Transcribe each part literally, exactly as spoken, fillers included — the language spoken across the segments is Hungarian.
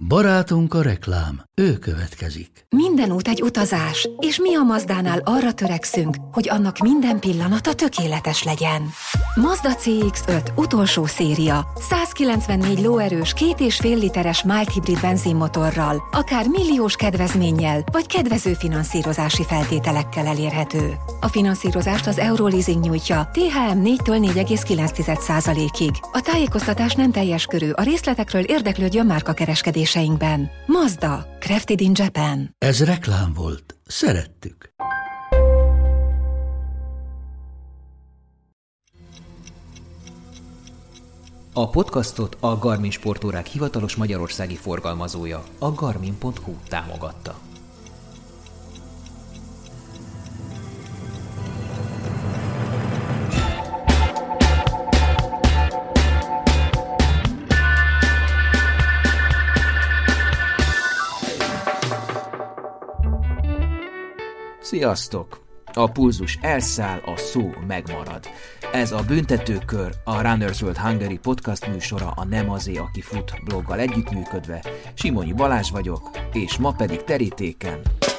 Barátunk a reklám, ő következik. Minden út egy utazás, és mi a Mazdánál arra törekszünk, hogy annak minden pillanata tökéletes legyen. Mazda cé iksz öt utolsó széria, százkilencvennégy lóerős, két és fél literes mild hibrid benzinmotorral, akár milliós kedvezménnyel, vagy kedvező finanszírozási feltételekkel elérhető. A finanszírozást az Euroleasing nyújtja, té há em négytől négy egész kilenc százalékig. A tájékoztatás nem teljes körű, a részletekről érdeklődjön márkakereskedéseinkben. Mazda, crafted in Japan. Ez reklám volt. Szerettük. A podcastot a Garmin sportórák hivatalos magyarországi forgalmazója, a garmin pont hu támogatta. Sziasztok! A pulzus elszáll, a szó megmarad. Ez a Büntetőkör, a Runner's World Hungary podcast műsora a Nem azé, aki fut bloggal együttműködve. Simonyi Balázs vagyok, és ma pedig terítéken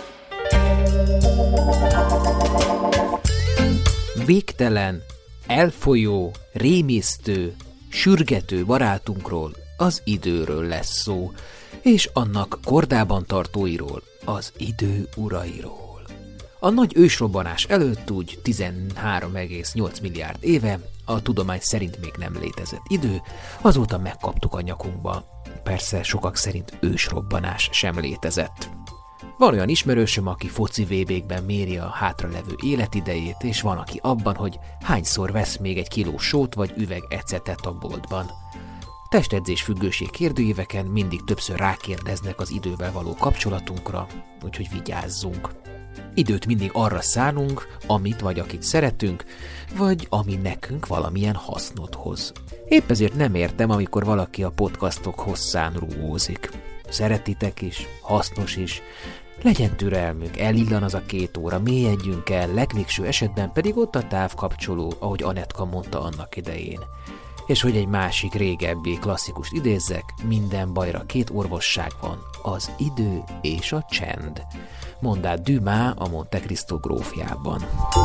végtelen, elfolyó, rémisztő, sürgető barátunkról, az időről lesz szó, és annak kordában tartóiról, az idő urairól. A nagy ősrobbanás előtt úgy tizenhárom egész nyolc milliárd éve, a tudomány szerint még nem létezett idő, azóta megkaptuk a nyakunkba. Persze sokak szerint ősrobbanás sem létezett. Van olyan ismerősöm, aki foci vé békben méri a hátralevő életidejét, és van, aki abban, hogy hányszor vesz még egy kiló sót vagy üveg ecetet a boltban. Testedzés függőség kérdőíveken mindig többször rákérdeznek az idővel való kapcsolatunkra, úgyhogy vigyázzunk. Időt mindig arra szánunk, amit vagy akit szeretünk, vagy ami nekünk valamilyen hasznot hoz. Épp ezért nem értem, amikor valaki a podcastok hosszán rúgózik. Szeretitek is, hasznos is, legyen türelmünk, elillan az a két óra, mélyedjünk el, legvégső esetben pedig ott a távkapcsoló, ahogy Anetka mondta annak idején. És hogy egy másik régebbi klasszikust idézzek, minden bajra két orvosság van, az idő és a csend. Mondd át Dumas a Monte Cristo grófjában.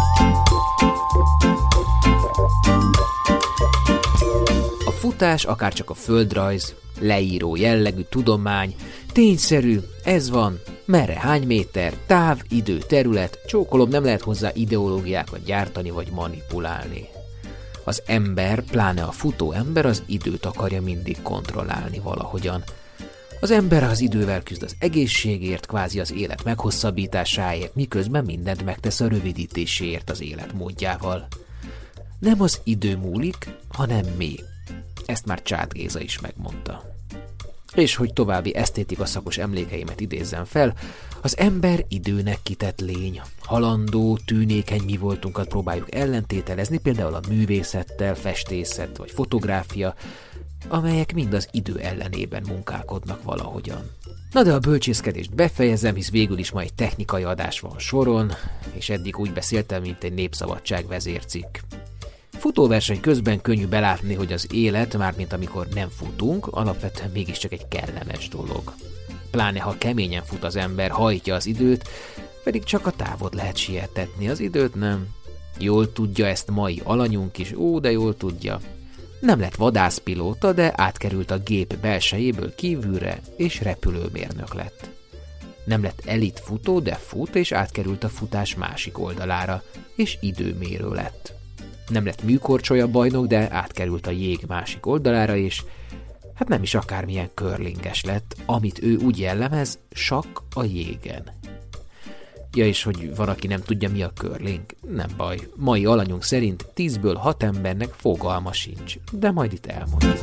A futás akárcsak a földrajz, leíró jellegű tudomány, tényszerű, ez van, merre hány méter, táv, idő, terület, csókolom, nem lehet hozzá ideológiákat gyártani vagy manipulálni. Az ember, pláne a futó ember az időt akarja mindig kontrollálni valahogyan. Az ember az idővel küzd az egészségért, kvázi az élet meghosszabbításáért, miközben mindent megtesz a rövidítéséért az életmódjával. Nem az idő múlik, hanem mi. Ezt már Csád Géza is megmondta. És hogy további esztétika szakos emlékeimet idézzem fel, az ember időnek kitett lény. Halandó, tűnékeny mi voltunkat próbáljuk ellentételezni, például a művészettel, festészet vagy fotográfia, amelyek mind az idő ellenében munkálkodnak valahogyan. Na de a bölcsészkedést befejezem, hisz végül is ma egy technikai adás van soron, és eddig úgy beszéltem, mint egy Népszabadság vezércikk. Futóverseny közben könnyű belátni, hogy az élet, mármint amikor nem futunk, alapvetően mégiscsak egy kellemes dolog. Pláne ha keményen fut az ember, hajtja az időt, pedig csak a távot lehet sietetni, az időt nem. Jól tudja ezt mai alanyunk is, ó, de jól tudja. Nem lett vadászpilóta, de átkerült a gép belsejéből kívülre, és repülőmérnök lett. Nem lett elit futó, de fut, és átkerült a futás másik oldalára, és időmérő lett. Nem lett műkorcsolya bajnok, de átkerült a jég másik oldalára, és hát nem is akármilyen curlinges lett, amit ő úgy jellemez, sakk a jégen. Ja, és hogy van, aki nem tudja, mi a curling, nem baj. Mai alanyunk szerint tízből hat embernek fogalma sincs, de majd itt elmondjuk.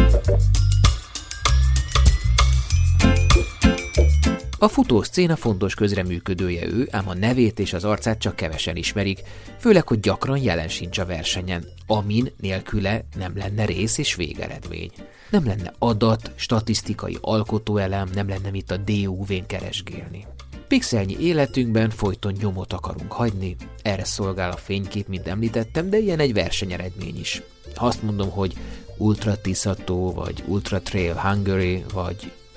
A futószcéna fontos közreműködője ő, ám a nevét és az arcát csak kevesen ismerik, főleg, hogy gyakran jelen sincs a versenyen, amin nélküle nem lenne rész és végeredmény. Nem lenne adat, statisztikai alkotóelem, nem lenne mit a dé u vén keresgélni. Pixelnyi életünkben folyton nyomot akarunk hagyni, erre szolgál a fénykép, mint említettem, de ilyen egy versenyeredmény is. Ha azt mondom, hogy Ultra Tiszató, vagy Ultra Trail Hungary, vagy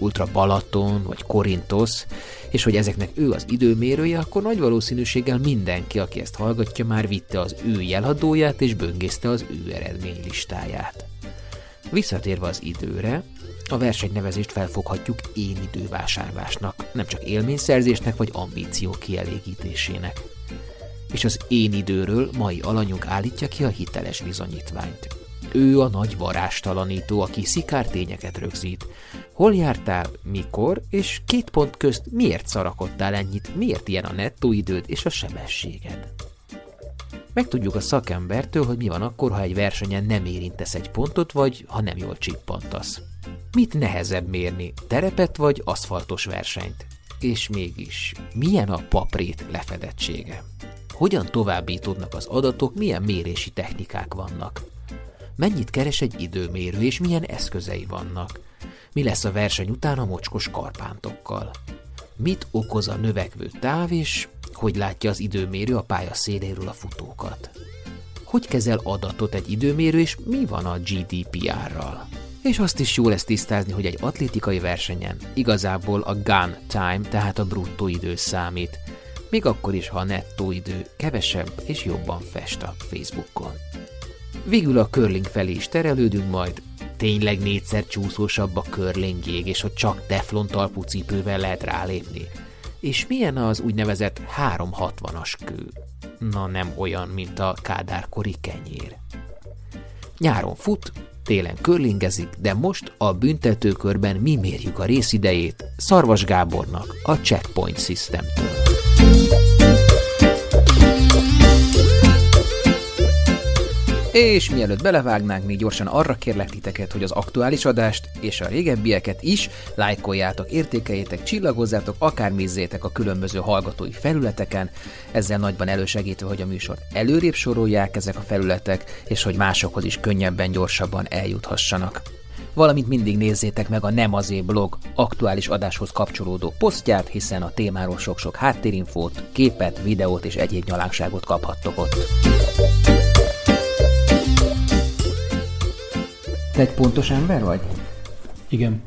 Ultra Balaton vagy Korintosz, és hogy ezeknek ő az időmérője, akkor nagy valószínűséggel mindenki, aki ezt hallgatja, már vitte az ő jelhadóját és böngészte az ő eredménylistáját. Visszatérve az időre, a versenynevezést felfoghatjuk én idővásárlásnak, nem csak élményszerzésnek vagy ambíció kielégítésének. És az én időről mai alanyunk állítja ki a hiteles bizonyítványt. Ő a nagy varástalanító, aki szikártényeket rögzít. Hol jártál, mikor, és két pont közt miért szarakodtál ennyit, miért ilyen a nettó időd és a sebességed. Megtudjuk a szakembertől, hogy mi van akkor, ha egy versenyen nem érintesz egy pontot, vagy ha nem jól csippantasz. Mit nehezebb mérni, terepet vagy aszfaltos versenyt? És mégis, milyen a paprét lefedettsége? Hogyan továbbítódnak az adatok, milyen mérési technikák vannak? Mennyit keres egy időmérő, és milyen eszközei vannak? Mi lesz a verseny után a mocskos karpántokkal? Mit okoz a növekvő táv, és hogy látja az időmérő a pálya széléről a futókat? Hogy kezel adatot egy időmérő, és mi van a gé dé pé er-ral? És azt is jó lesz tisztázni, hogy egy atlétikai versenyen igazából a gun time, tehát a bruttó idő számít, még akkor is, ha a nettó idő kevesebb és jobban fest a Facebookon. Végül a curling felé is terelődünk majd, tényleg négyszer csúszósabb a curling jég, és hogy csak teflon talpú cipővel lehet rálépni. És milyen az úgynevezett háromszázhatvanas kő? Na nem olyan, mint a kádárkori kenyér. Nyáron fut, télen curlingezik, de most a büntetőkörben mi mérjük a részidejét Szarvas Gábornak a Checkpoint Systemtől. És mielőtt belevágnánk, még gyorsan arra kérlek titeket, hogy az aktuális adást és a régebbieket is lájkoljátok, értékeljétek, csillagozzátok, akármizzétek a különböző hallgatói felületeken, ezzel nagyban elősegítve, hogy a műsor előrébb sorolják ezek a felületek, és hogy másokhoz is könnyebben, gyorsabban eljuthassanak. Valamint mindig nézzétek meg a Nem Azért blog aktuális adáshoz kapcsolódó posztját, hiszen a témáról sok-sok háttérinfót, képet, videót és egyéb nyalánkságot kaphattok ott. Te egy pontos ember vagy? Igen.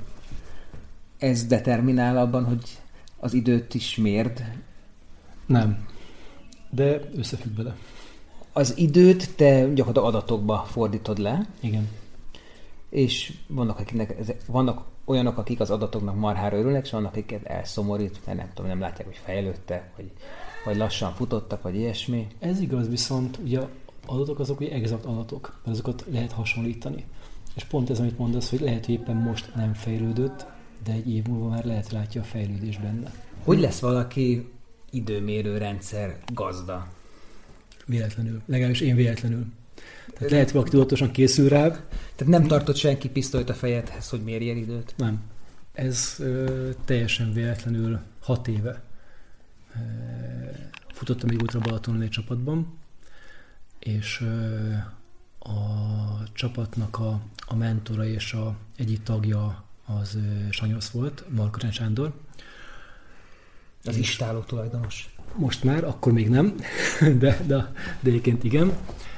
Ez determinál abban, hogy az időt is mérd? Nem, de összefügg vele. Az időt te gyakorlatilag adatokba fordítod le. Igen. És vannak, akiknek, vannak olyanok, akik az adatoknak marhára örülnek, és vannak, akiket elszomorít, mert nem tudom, nem látják, hogy fejlődtek, vagy, vagy lassan futottak, vagy ilyesmi. Ez igaz, viszont ugye adatok azok ugye exakt adatok, mert azokat lehet hasonlítani. És pont ez, amit mondasz, hogy lehet, hogy éppen most nem fejlődött, de egy év múlva már lehet látja a fejlődés benne. Hogy lesz valaki időmérő rendszer gazda? Véletlenül. Legalábbis én véletlenül. Tehát lehet, valaki tudatosan készül rá. Tehát nem tartott senki pisztolyt a fejedhez, hogy mérjél időt? Nem. Ez ö, teljesen véletlenül hat éve ö, futottam egy Ultra Balatonon egy csapatban, és ö, a csapatnak a, a mentora és a egyik tagja az ö, Sanyosz volt, Markó Sándor. Az istáló tulajdonos. Most már, akkor még nem, de, de, de egyébként igen.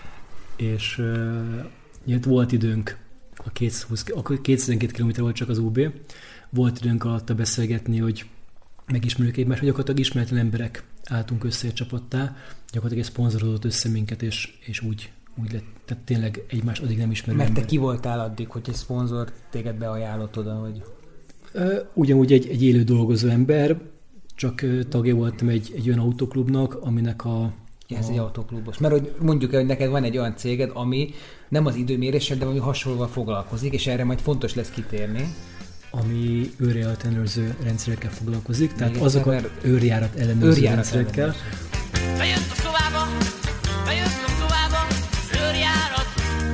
És uh, volt időnk, a kétszázhúsz, akkor kétszáztizenkét kilométer volt csak az u bé, volt időnk alatta beszélgetni, hogy megismerjük egymást, hogy gyakorlatilag ismeretlen emberek álltunk össze egy csapattá, gyakorlatilag egy szponzorozódott össze minket, és, és úgy, úgy lett, tehát tényleg egymást addig nem ismerő Mert ember. te ki voltál addig, hogy egy szponzor téged beajánlott oda, hogy... Uh, ugyanúgy egy, egy élő dolgozó ember, csak uh, tagja voltam egy, egy olyan autóklubnak, aminek a Ja, ez egy autóklubos. Mert hogy mondjuk el, hogy neked van egy olyan céged, ami nem az időmérésed, de ami hasonlóval foglalkozik, és erre majd fontos lesz kitérni. Ami őrjárat ellenőrző rendszerekkel foglalkozik, tehát Még azok egyszer, az őrjárat ellenőrző őrjárat rendszerekkel. Bejött a szobába, bejött a szobába, őrjárat.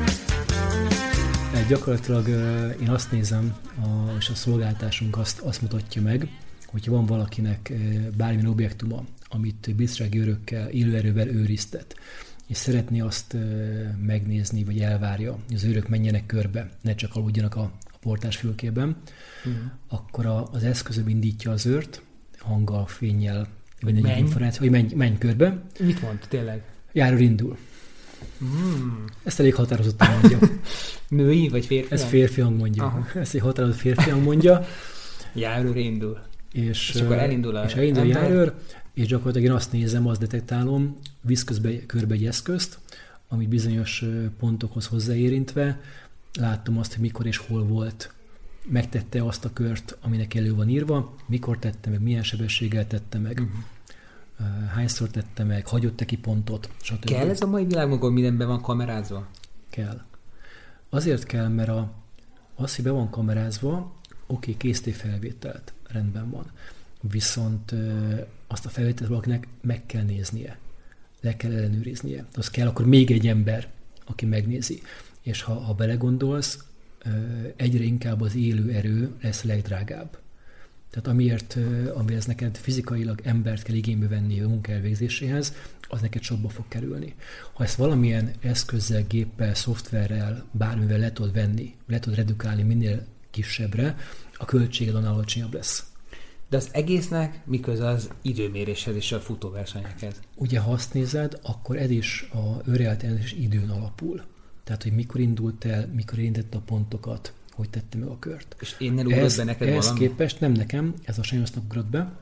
Tehát gyakorlatilag én azt nézem, a, és a szolgáltásunk azt, azt mutatja meg, hogyha van valakinek bármilyen objektuma, amit biztonsági őrökkel, élőerővel őriztet, és szeretné azt megnézni, vagy elvárja, hogy az őrök menjenek körbe, ne csak aludjanak a, a portás fülkében, uh-huh. akkor a, az eszközöm indítja az őrt, hanggal, fénnyel, vagy egy információ, hogy menj, menj körbe. Mit mond, tényleg? Járőr indul. Mm. Ezt elég határozottan mondja. Női vagy férfi? Ez férfi hang mondja. Aha. Ezt egy határozott férfi hang mondja. Járőr indul. És, és akkor elindul a és elindul a ember. járőr, és gyakorlatilag én azt nézem, azt detektálom, visz közbe, körbe egy eszközt, ami bizonyos pontokhoz hozzáérintve, láttam azt, hogy mikor és hol volt. Megtette azt a kört, aminek elő van írva, mikor tette meg, milyen sebességgel tette meg, uh-huh. hányszor tette meg, hagyott-e ki pontot, stb. Kell ez a mai világban, hogy mindenben van kamerázva? Kell. Azért kell, mert a, az, hogy be van kamerázva, oké, készítél felvételt, rendben van. Viszont ö, azt a felvételt valakinek meg kell néznie, le kell ellenőriznie. Az kell akkor még egy ember, aki megnézi. És ha, ha belegondolsz, ö, egyre inkább az élő erő lesz legdrágább. Tehát amiért, ö, amiért neked fizikailag embert kell igénybe venni a munka elvégzéséhez, az neked sokba fog kerülni. Ha ezt valamilyen eszközzel, géppel, szoftverrel, bármivel le tudod venni, le tudod redukálni minél kisebbre, a költséged annál alacsonyabb lesz. De az egésznek miköze az időméréshez és a futóversenyekhez? Ugye, ha azt nézed, akkor ez is a önrealitás időn alapul. Tehát, hogy mikor indult el, mikor érintette a pontokat, hogy tette meg a kört. És innen ugrott be neked ehhez valami? képest nem nekem, ez a sajnosnak ugrott be,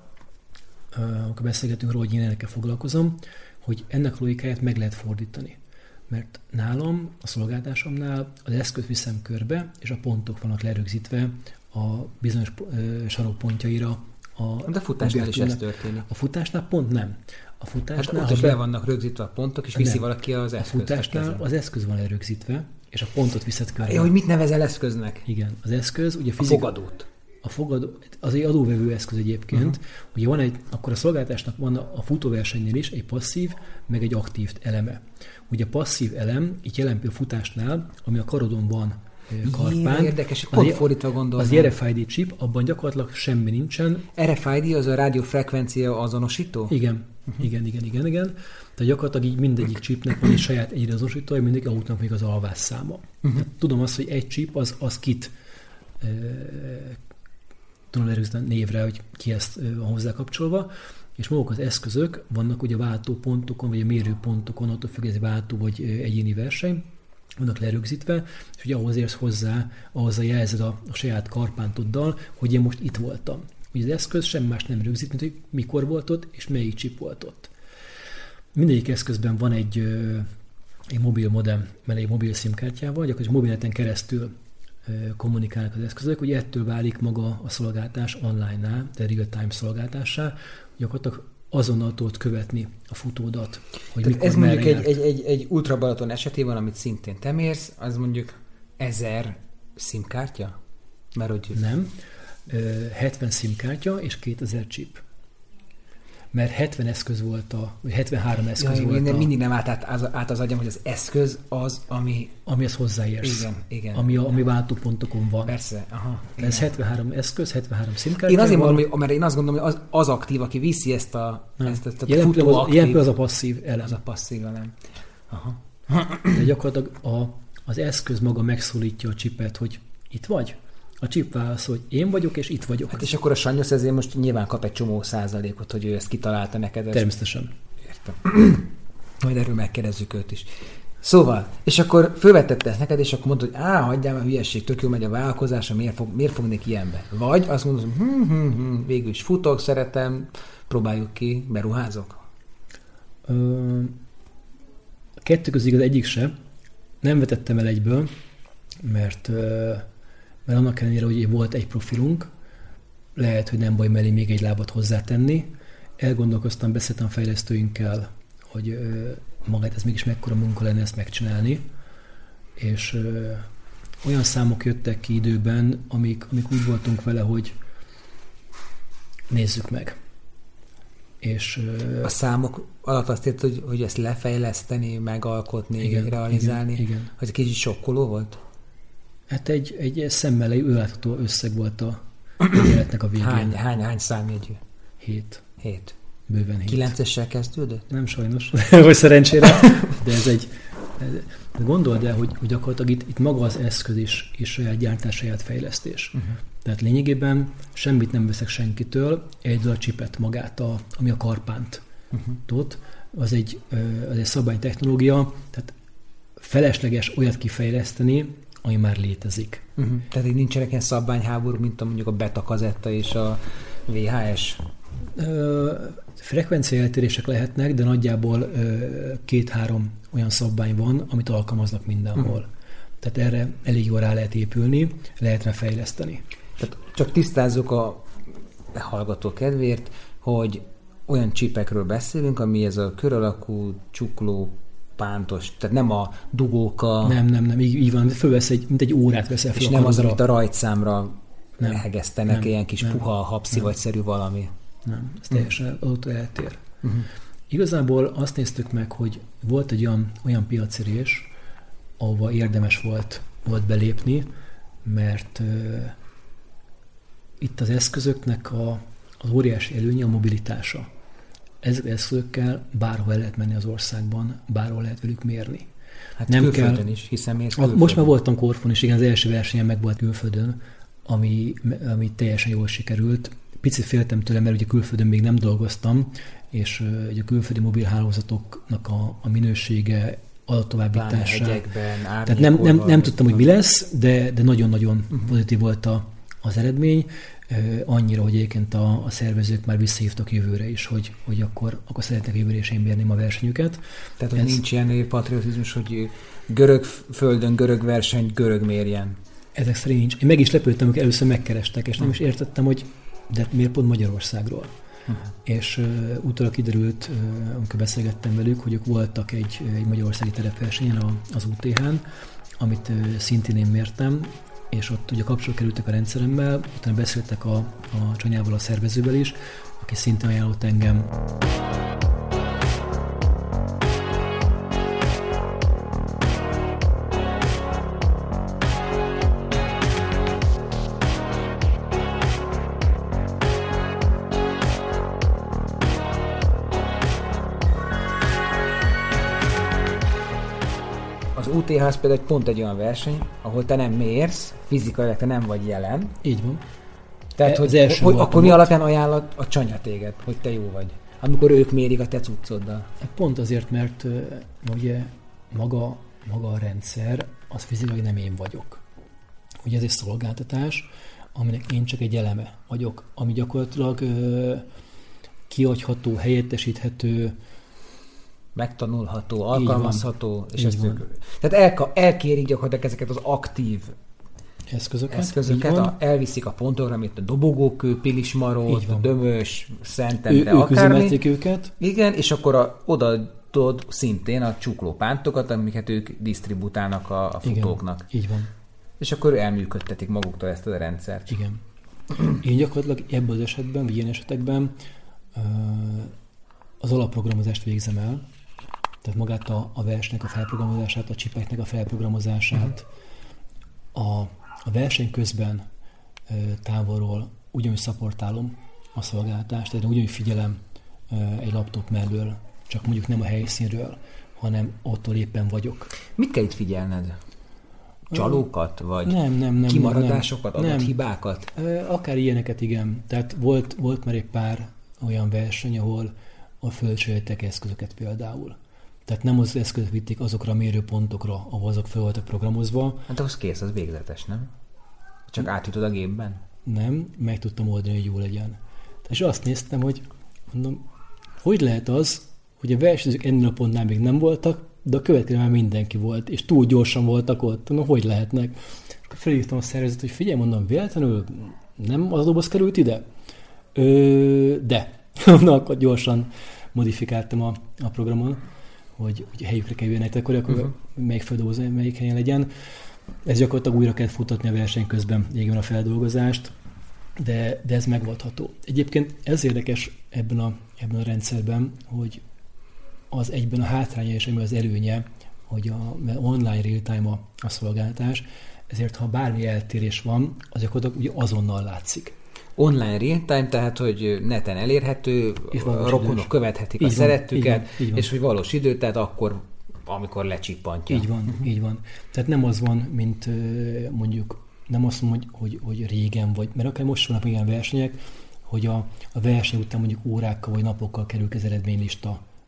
akkor beszélgetünk róla, hogy én ennek foglalkozom, hogy ennek a logikáját meg lehet fordítani. Mert nálam, a szolgáltásomnál az eszközt viszem körbe, és a pontok vannak lerögzítve a bizonyos sarokpontjaira. A De a futásnál is ez történik. A futásnál pont nem. A futásnál, hát ott is be vannak rögzítve a pontok, és viszi nem. valaki az eszközt. A futásnál az eszköz van lerögzítve, és a pontot viszed körbe. É, hogy mit nevezel eszköznek? Igen, az eszköz, ugye fizika... A fogadót. A fogadó, az egy adóvevő eszköz egyébként. Uh-huh. Ugye van egy, akkor a szolgáltásnak van a futóversenynél is egy passzív, meg egy aktív eleme. Ugye a passzív elem, itt jelen a futásnál, ami a karodon van, karpán. Érdekes, pont fordítva gondolom. Az er ef i dé chip, abban gyakorlatilag semmi nincsen. er ef i dé az a rádiófrekvencia azonosító? Igen, uh-huh. igen, igen, igen, igen. Tehát gyakorlatilag így mindegyik chipnek van egy saját egyre azonosítója, mindegyik autónak még az alvásszáma. Uh-huh. Tudom azt, hogy egy chip az, az kit e, tudom lerögzíteni névre, hogy ki ezt e, van hozzá kapcsolva, és maguk az eszközök vannak ugye a váltópontokon, vagy a mérőpontokon, attól függ, ez váltó vagy egyéni verseny, vannak lerögzítve, és ugye ahhoz érsz hozzá, ahhoz a jelzed a, a saját karpántoddal, hogy én most itt voltam. Ugye az eszköz semmi más nem rögzít, mint hogy mikor volt ott, és melyik chip volt ott. Mindegyik eszközben van egy, egy mobil modem, mert egy mobil szimkártyával, gyakorlatilag mobilneten keresztül kommunikálnak az eszközök, ugye ettől válik maga a szolgáltás online-nál, de real-time szolgáltássá, gyakorlatilag azonnal tudod követni a futódat, hogy mikor ez mondjuk egy, egy, egy, egy Ultra Balaton esetében, amit szintén te mérsz, az mondjuk ezer szimkártya? Mert hogy... Nem. hetven szimkártya és kétezer chip. Mert hetven eszköz volt a, vagy hetvenhárom eszköz ja, volt minden, a... Mindig nem át, át, át az agyam, hogy az eszköz az, ami... Amihez hozzáérsz. Igen, igen. Ami, a, ami váltópontokon van. Persze, aha. Ez hetvenhárom eszköz, hetvenhárom szimkártya. Én azért mondom, hogy, mert én azt gondolom, hogy az, az aktív, aki viszi ezt a, ezt, ezt a jelen futó az, aktív. az a passzív elem. Az a passzív elem. Aha. De gyakorlatilag a, az eszköz maga megszólítja a csipet, hogy itt vagy. A chip válaszol, hogy én vagyok, és itt vagyok. Hát és akkor a Sanyosz ezért most nyilván kap egy csomó százalékot, hogy ő ezt kitalálta neked. Ezt... Természetesen. Értem. Majd erről megkérdezzük őt is. Szóval, és akkor fölvetette ezt neked, és akkor mondod, hogy á, hagyjál már hülyeség, tök jó megy a vállalkozása, miért, fog, miért fognék ilyenbe? Vagy azt mondod, hogy hm, hm, hm, végül is futok, szeretem, próbáljuk ki, beruházok? Ö, a kettő közig az egyik se. Nem vetettem el egyből, mert... Ö, mert annak ellenére, hogy volt egy profilunk, lehet, hogy nem baj mellé még egy lábat hozzátenni. Elgondolkoztam, beszéltem fejlesztőinkkel, hogy ö, magát ez mégis mekkora munka lenne ezt megcsinálni, és ö, olyan számok jöttek ki időben, amik, amik úgy voltunk vele, hogy nézzük meg. És, ö, a számok alatt azt érted, hogy, hogy ezt lefejleszteni, megalkotni, igen, realizálni, igen, igen. hogy egy kicsit sokkoló volt? Hát egy, egy szemmel ő látható összeg volt a életnek a végén. Hány, hány, hány számjegyű? Hét. Hét. Bőven hét. Kilencessel kezdődött? Nem sajnos, vagy szerencsére, de ez egy... De gondold el, hogy, hogy gyakorlatilag itt, itt maga az eszköz is, és saját gyártás, saját fejlesztés. Uh-huh. Tehát lényegében semmit nem veszek senkitől, egy a csipet magát, a, ami a karpánt uh-huh. tud. Az egy, az egy szabálytechnológia, tehát felesleges olyat kifejleszteni, ami már létezik. Uh-huh. Tehát így nincsenek ilyen szabványháború, mint a mondjuk a beta kazetta és a vé há es? Ö, frekvenciaeltérések lehetnek, de nagyjából ö, két-három olyan szabvány van, amit alkalmaznak mindenhol. Uh-huh. Tehát erre elég jól rá lehet épülni, lehet rá fejleszteni. Tehát csak tisztázzuk a hallgató kedvéért, hogy olyan csipekről beszélünk, ami ez a kör alakú, csukló, pántos, tehát nem a dugóka. Nem, nem, nem, így, így van, fölvesz egy, mint egy órát veszel fel. És nem az, amit a rajtszámra nem, hegesztenek, nem, ilyen kis nem, puha, habszivagyszerű valami. Nem, ez teljesen ott eltér. Uh-huh. Igazából azt néztük meg, hogy volt egy olyan, olyan piacirés, ahova érdemes volt, volt belépni, mert uh, itt az eszközöknek a, az óriási előnye a mobilitása. Ezek az eszközökkel bárhol lehet menni az országban, bárhol lehet velük mérni. Hát nem külföldön kell, is, hiszen mész külföldön. Most már voltam Korfon, és igen, az első versenyen meg volt külföldön, ami, ami teljesen jól sikerült. Picit féltem tőle, mert ugye külföldön még nem dolgoztam, és uh, ugye a külföldi mobilhálózatoknak a, a minősége, adattovábbítása. Tehát nem, nem, nem tudtam, hogy mi lesz, de, de nagyon-nagyon uh-huh. pozitív volt a, az eredmény. Uh, annyira, hogy egyébként a, a szervezők már visszahívtak jövőre is, hogy, hogy akkor, akkor szeretnek jövőre is én mérni a versenyüket. Tehát, hogy Ez... nincs ilyen patriotizmus, hogy görög földön, görög verseny, görög mérjen. Ezek szerint nincs. Én meg is lepődtem, amikor először megkerestek, és nem uh-huh. is értettem, hogy de miért pont Magyarországról. Uh-huh. És uh, utólag kiderült, uh, amikor beszélgettem velük, hogy ők voltak egy, egy magyarországi terepversenyen a, az u té hán, amit uh, szintén én mértem, és ott ugye kapcsolatba kerültek a rendszeremmel, utána beszéltek a, a Csanyával, a szervezővel is, aki szintén ajánlott engem. u té há az például pont egy olyan verseny, ahol te nem mérsz, fizikailag te nem vagy jelen. Így van. Tehát, hogy, hogy, hogy akkor mi alapján ajánlott a Csanya téged, hogy te jó vagy? Amikor ők mérik a te cuccoddal. Pont azért, mert uh, ugye maga, maga a rendszer, az fizikailag nem én vagyok. Ugye ez egy szolgáltatás, aminek én csak egy eleme vagyok, ami gyakorlatilag uh, kiadható, helyettesíthető, megtanulható, alkalmazható, és ezt ők, tehát el, elkérik gyakorlatilag ezeket az aktív eszközöket, eszközöket a, elviszik a pontokra, mint a dobogókő, Pilismarót, a Dömös, Szentendre, ő, akármi. Ők őket. Igen, és akkor a, odaadod szintén a csuklópántokat, amiket ők disztributálnak a, a futóknak. Igen, így van. És akkor elműködtetik maguktól ezt a rendszert. Igen. Én gyakorlatilag ebben az esetben, vagy ilyen esetekben az alapprogramozást végzem el, tehát magát a, a versnek a felprogramozását, a csipeknek a felprogramozását, uh-huh. a, a verseny közben e, távolról ugyanúgy szaportálom a szolgáltást, tehát ugyanúgy figyelem e, egy laptop mellől, csak mondjuk nem a helyszínről, hanem ottól éppen vagyok. Mit kell itt figyelned? Csalókat, vagy nem, nem, nem, kimaradásokat, nem, nem. adathibákat? Akár ilyeneket, igen. Tehát volt, volt már egy pár olyan verseny, ahol a fölcseréltek eszközöket például. Tehát nem az eszközök vitték azokra a mérőpontokra, ahol azok fel voltak programozva. Hát ahhoz kész, az végletes, nem? Csak átjutod a gépben? Nem, meg tudtam oldani, hogy jó legyen. És azt néztem, hogy mondom, hogy lehet az, hogy a versenyzők ennél a pontnál még nem voltak, de a következő már mindenki volt, és túl gyorsan voltak ott. Mondom, hogy lehetnek? Akkor felhívtam a szervezet, hogy figyelj, mondom, véletlenül nem az doboz került ide? Ö, de. Na, akkor gyorsan modifikáltam a, a programon, hogy, hogy helyükre kerüljenek, akkor, akkor uh-huh. melyik feldolgoz, melyik helyen legyen. Ez gyakorlatilag újra kell futatni a verseny közben, végül a feldolgozást, de, de ez megoldható. Egyébként ez érdekes ebben a, ebben a rendszerben, hogy az egyben a hátránya és az előnye, hogy a online real-time a, a szolgáltatás, ezért ha bármi eltérés van, az gyakorlatilag ugye azonnal látszik. Online real-time, tehát hogy neten elérhető, a rokonok idős. Követhetik így a van, szerettüket, így van, így van. És hogy valós idő, tehát akkor, amikor lecsippantja. Így van, uh-huh. így van. Tehát nem az van, mint mondjuk, nem azt mondom, hogy, hogy, hogy régen vagy, mert akár most vannak ilyen versenyek, hogy a, a verseny után mondjuk órákkal vagy napokkal kerül az eredménylista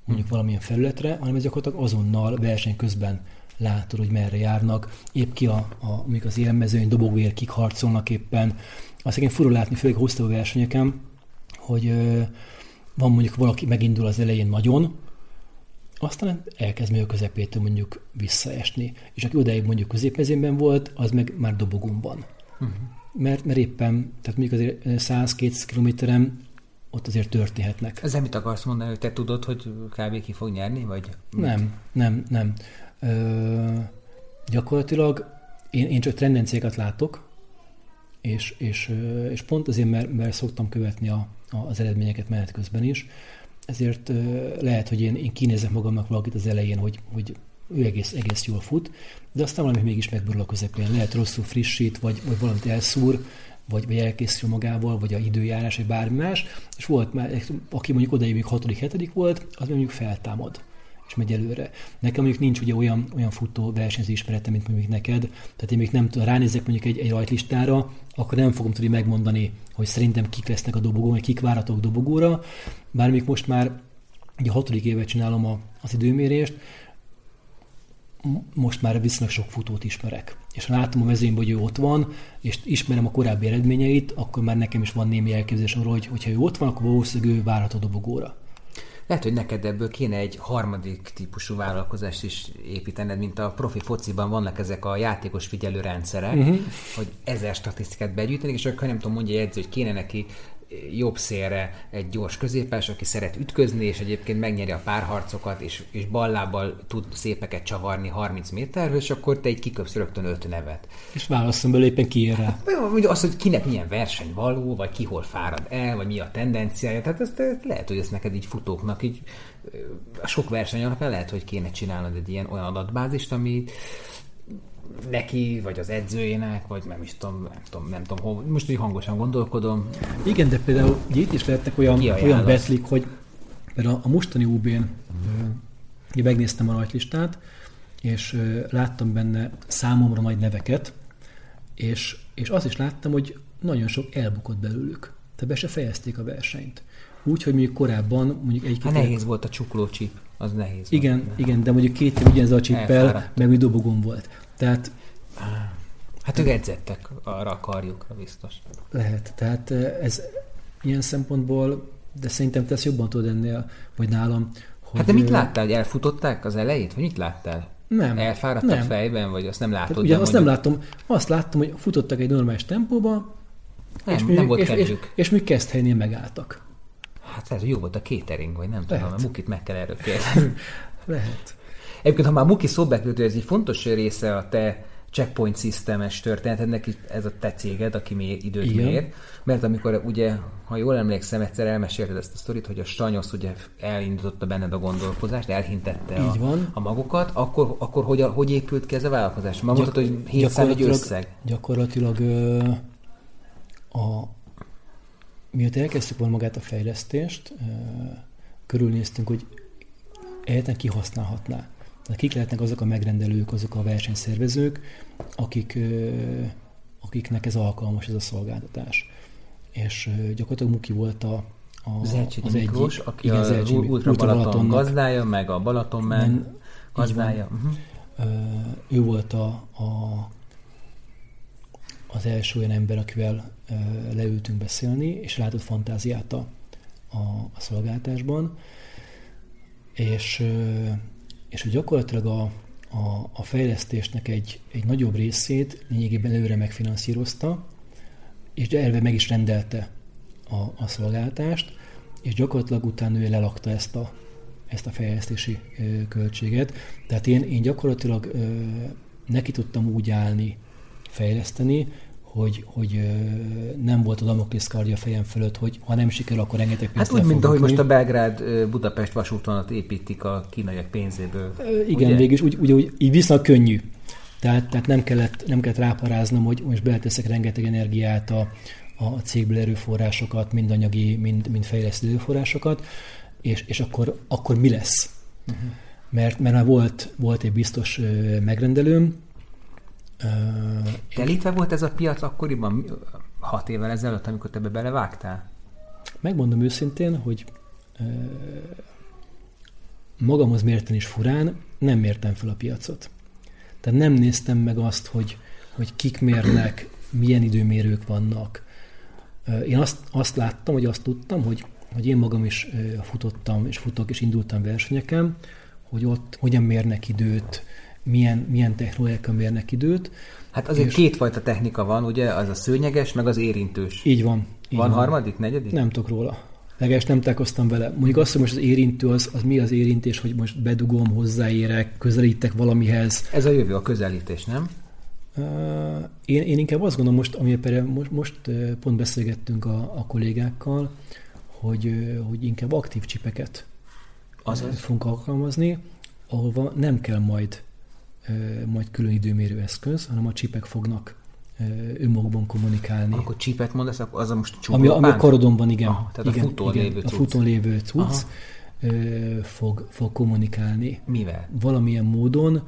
mondjuk valamilyen felületre, hanem ez gyakorlatilag azonnal verseny közben látod, hogy merre járnak, épp ki a, a, mondjuk az élmezőny, dobogóért kik harcolnak éppen. Azt én fura látni, főleg hosszú versenyeken, hogy ö, van mondjuk valaki megindul az elején nagyon, aztán elkezd még a közepétől mondjuk visszaesni. És aki odáig mondjuk középmezőnyben volt, az meg már dobogón van. Uh-huh. Mert, mert éppen, tehát mondjuk azért száz-kétszáz kilométeren ott azért történhetnek. Ezzel mit akarsz mondani, hogy te tudod, hogy kb. Ki fog nyerni? Vagy nem, nem, nem. Ö, gyakorlatilag én, én csak tendenciákat látok, és, és, és pont azért, mert, mert szoktam követni a, a, az eredményeket menet közben is, ezért lehet, hogy én, én kinézek magamnak valakit az elején, hogy, hogy ő egész, egész jól fut, de aztán valami mégis megborul a közepén. Lehet rosszul frissít, vagy, vagy valamit elszúr, vagy, vagy elkészül magával, vagy a időjárás, vagy bármi más, és volt már, aki mondjuk odaig még hatodik, hetedik volt, az mondjuk feltámad, és megy előre. Nekem mondjuk nincs ugye olyan, olyan futó versenyző ismerete, mint mondjuk neked, tehát én még nem tudom, ránézek mondjuk egy, egy rajtlistára, akkor nem fogom tudni megmondani, hogy szerintem kik lesznek a dobogón, vagy kik várhatók dobogóra, bár még most már ugye a hatodik évet csinálom a, az időmérést, most már viszonylag sok futót ismerek. És ha látom a mezőnyben, hogy ő ott van, és ismerem a korábbi eredményeit, akkor már nekem is van némi elképzelés arról, hogy hogyha ő ott van, akkor valószínűleg ő várható dobogóra. Lehet, hogy neked ebből kéne egy harmadik típusú vállalkozást is építened, mint a profi fociban vannak ezek a játékos figyelőrendszerek, uh-huh. hogy ezer statisztikát begyűjtenek, és akkor nem tudom, mondja egy edző, hogy kéne neki jobb szélre egy gyors középes, aki szeret ütközni, és egyébként megnyeri a párharcokat, és, és ballábbal tud szépeket csavarni harminc méterről, és akkor te egy kiköpsz rögtön öt nevet. És válasszom belőle, éppen ki ér rá. Vagy az, hogy kinek milyen verseny való, vagy ki hol fárad el, vagy mi a tendenciája. Tehát ezt, lehet, hogy ezt neked így futóknak így a sok verseny alapján lehet, hogy kéne csinálnod egy ilyen olyan adatbázist, ami neki, vagy az edzőjének, vagy nem is tudom, nem tudom, nem tudom hol, most így hangosan gondolkodom. Igen, de például itt is lehetnek olyan, olyan betlik, hogy például a mostani u bén én megnéztem a rajtlistát, és láttam benne számomra nagy neveket, és, és azt is láttam, hogy nagyon sok elbukott belőlük. Tehát be se fejezték a versenyt. Úgy, hogy mondjuk korábban mondjuk egy... Hát nehéz volt a csuklócsip, az nehéz igen, volt. Igen, de mondjuk két év ugyanez a csippel, meg úgy dobogón volt. Tehát... Hát ők edzettek arra a karjukra, biztos. Lehet. Tehát ez ilyen szempontból, de szerintem te ezt jobban tudod ennél, vagy nálam, hogy... Hát de mit láttál, hogy elfutották az elejét? Vagy mit láttál? Nem. Elfáradtak nem. fejben, vagy azt nem látod? Tehát, ugye azt mondjuk... nem látom. Azt láttam, hogy futottak egy normális tempóba, nem, és, nem még, volt és, és, és még Keszthelynél megálltak. Hát lehet, hogy jó volt a catering, vagy nem lehet. tudom, a Mukit meg kell erről kérni. Lehet. Egyébként, ha már Muki szóba került, ez egy fontos része a te checkpoint systemes történetednek, ez a te céged, aki mér, időt igen. mér. Mert amikor ugye, ha jól emlékszem, egyszer elmesélted ezt a sztorit, hogy a Stranyosz ugye elindította benned a gondolkozást, elhintette a, a magokat, akkor, akkor hogy, hogy épült ki ez a vállalkozás? Már Gyak, mondtad, hogy hétszám egy összeg. Gyakorlatilag ö, a miatt elkezdtük volna magát a fejlesztést, ö, körülnéztünk, hogy egyáltalán kihasználhatná. Tehát kik lehetnek azok a megrendelők, azok a versenyszervezők, akik, akiknek ez alkalmas, ez a szolgáltatás. És gyakorlatilag Muki volt a, a, az Elcsényi az Miklós, egyik, aki igen, az az Ultra Balaton gazdája, meg a Balatonmen gazdája. Uh-huh. Ő volt a, a, az első olyan ember, akivel leültünk beszélni, és látott fantáziát a, a, a szolgáltatásban. És és gyakorlatilag a, a, a fejlesztésnek egy, egy nagyobb részét lényegében előre megfinanszírozta, és elve meg is rendelte a, a szolgáltást, és gyakorlatilag utána ő lelakta ezt a, ezt a fejlesztési ö, költséget. Tehát én, én gyakorlatilag ö, neki tudtam úgy állni, fejleszteni, hogy, hogy nem volt a Damoklész kardja a fejem fölött, hogy ha nem sikerül, akkor rengeteg pénzt hát úgy, mint ahogy most a Belgrád-Budapest vasútvonalat építik a kínaiak pénzéből. Igen, ugye? Végülis úgy, úgy, úgy, így viszonylag könnyű. Tehát, tehát nem, kellett, nem kellett ráparáznom, hogy most beleteszek rengeteg energiát, a, a cégből erőforrásokat, mind anyagi, mind, mind fejlesztő erőforrásokat, és, és akkor, akkor mi lesz? Uh-huh. Mert, mert már volt, volt egy biztos megrendelőm. Telítve volt ez a piac akkoriban, hat évvel ezelőtt, amikor te be belevágtál? Megmondom őszintén, hogy magamhoz mérten is furán, nem mértem fel a piacot. Tehát nem néztem meg azt, hogy, hogy kik mérnek, milyen időmérők vannak. Én azt, azt láttam, hogy azt tudtam, hogy, hogy én magam is futottam, és futok, és indultam versenyeken, hogy ott hogyan mérnek időt, milyen, milyen technológiákkal mérnek időt. Hát azért kétfajta technika van, ugye? Az a szőnyeges, meg az érintős. Így van. Így van, van harmadik, negyedik? Nem tudok róla. Legalábbis nem találkoztam vele. Mondjuk azt, hogy most az érintő, az, az mi az érintés, hogy most bedugom, hozzáérek, közelítek valamihez. Ez a jövő, a közelítés, nem? Uh, én, én inkább azt gondolom most, amiben most, most pont beszélgettünk a, a kollégákkal, hogy, hogy inkább aktív csipeket Azaz. fogunk alkalmazni, ahol nem kell majd, majd külön időmérő eszköz, hanem a csipek fognak önmagukban kommunikálni. Akkor csipet mondasz, akkor az a most csúglópánt? Ami, ami a karodon van, igen. Aha, tehát igen, a futón igen, lévő cucc. A futón lévő cucc fog, fog kommunikálni. Mivel? Valamilyen módon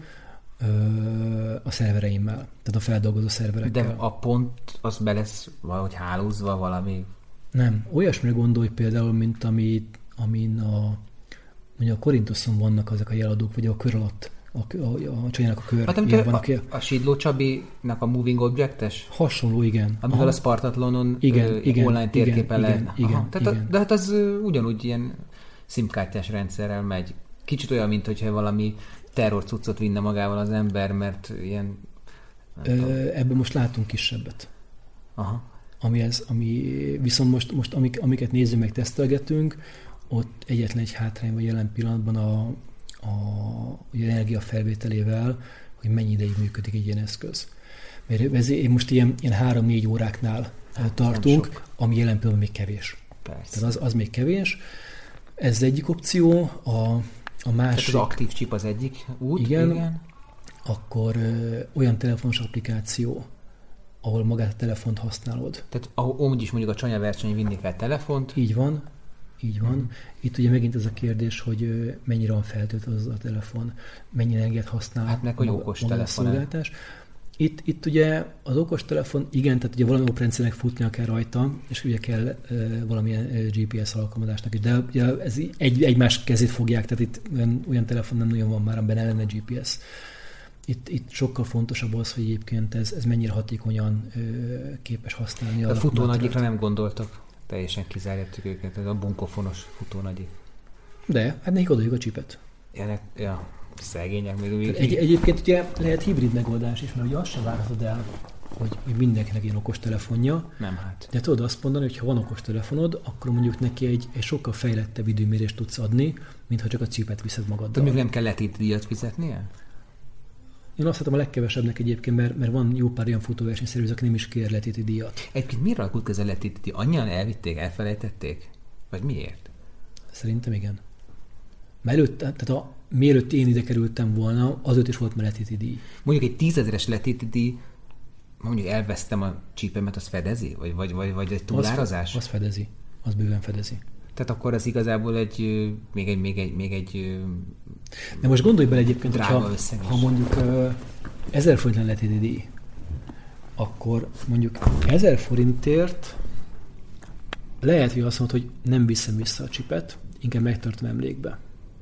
a szervereimmel, tehát a feldolgozó szerverekkel. De a pont az be lesz valahogy hálózva valami? Nem. Olyasmire gondolj például, mint ami, amin a, mondjuk a Korintoszon vannak ezek a jeladók, vagy a kör alatt, a, a, a csajnának a kör. Hát a, a, a Sidló Csabinak a Moving Objectes? Hasonló, igen. Amivel Aha. a Spartatlonon igen, ö, igen, online térképen igen, lehet. Igen, igen, tehát igen. A, de hát az ö, ugyanúgy ilyen szimkártyás rendszerrel megy. Kicsit olyan, mint hogyha valami terrorcuccot vinne magával az ember, mert ilyen... Ebben most látunk kisebbet. Aha. Ami ez, ami, viszont most, most amik, amiket nézzük meg, tesztelgetünk, ott egyetlen egy hátrány van jelen pillanatban a, a, a energia felvételével, hogy mennyi ideig működik egy ilyen eszköz. Mert ezért most ilyen, ilyen három-négy óráknál hát, tartunk, ami jelen pillanatban még kevés. Persze. Tehát az, az még kevés. Ez egyik opció, a A másik, tehát az aktív chip az egyik út, igen, igen. Akkor ö, olyan telefonos applikáció, ahol magát a telefont használod. Tehát ahogy is mondjuk a csanyaverseny vinni kell telefont. Így van, így van. Hmm. Itt ugye megint ez a kérdés, hogy ö, mennyire van feltöltve az a telefon, mennyi energiát használ hát meg, hogy maga, okos maga telefon. a szolgáltás. Itt, itt ugye az okostelefon, igen, tehát ugye valami operendszernek futnia kell rajta, és ugye kell e, valamilyen e, gé pé es alkalmazásnak is, de ugye ez egy, egymás kezét fogják, tehát itt olyan, olyan telefon nem nagyon van már, amiben ellene gé pé es. Itt, itt sokkal fontosabb az, hogy egyébként ez, ez mennyire hatékonyan e, képes használni. A futónagyikra nem gondoltak, teljesen kizárják őket, ez a bunkofonos futónagyik. De, hát nekik odajuk a csipet. Ja, ja. Szegények még végig. Egy, egyébként ugye lehet hibrid megoldás is, mert ugye azt sem várhatod el, hogy, hogy mindenkinek ilyen okos telefonja. Nem hát. De tudod azt mondani, hogy ha van okos telefonod, akkor mondjuk neki egy, egy sokkal fejlettebb időmérést tudsz adni, mint ha csak a csipet viszed magaddal. De még nem kell letét díjat fizetnie? Én azt hiszem a legkevesebbnek egyébként, mert, mert van jó pár olyan futóversenyszerűző, aki nem is kér letéti díjat. Egyébként miért alakult közel letéti díj? Annyian elvitték, elfelejtették? Vagy miért? Szerintem igen. Mert előtt, tehát a mielőtt én ide kerültem volna, azért is volt letéti díj. Mondjuk egy tízezeres letéti díj, mondjuk elvesztem a csípemet, az fedezi? Vagy, vagy, vagy, vagy egy túlárazás? Az, az fedezi. Az bőven fedezi. Tehát akkor az igazából egy, még egy, még egy, még egy de most gondolj bele egyébként, ha, ha mondjuk uh, ezer forint letéti díj, akkor mondjuk ezer forintért lehet, hogy azt mondod, hogy nem viszem vissza a csipet, inkább megtartom emlékbe.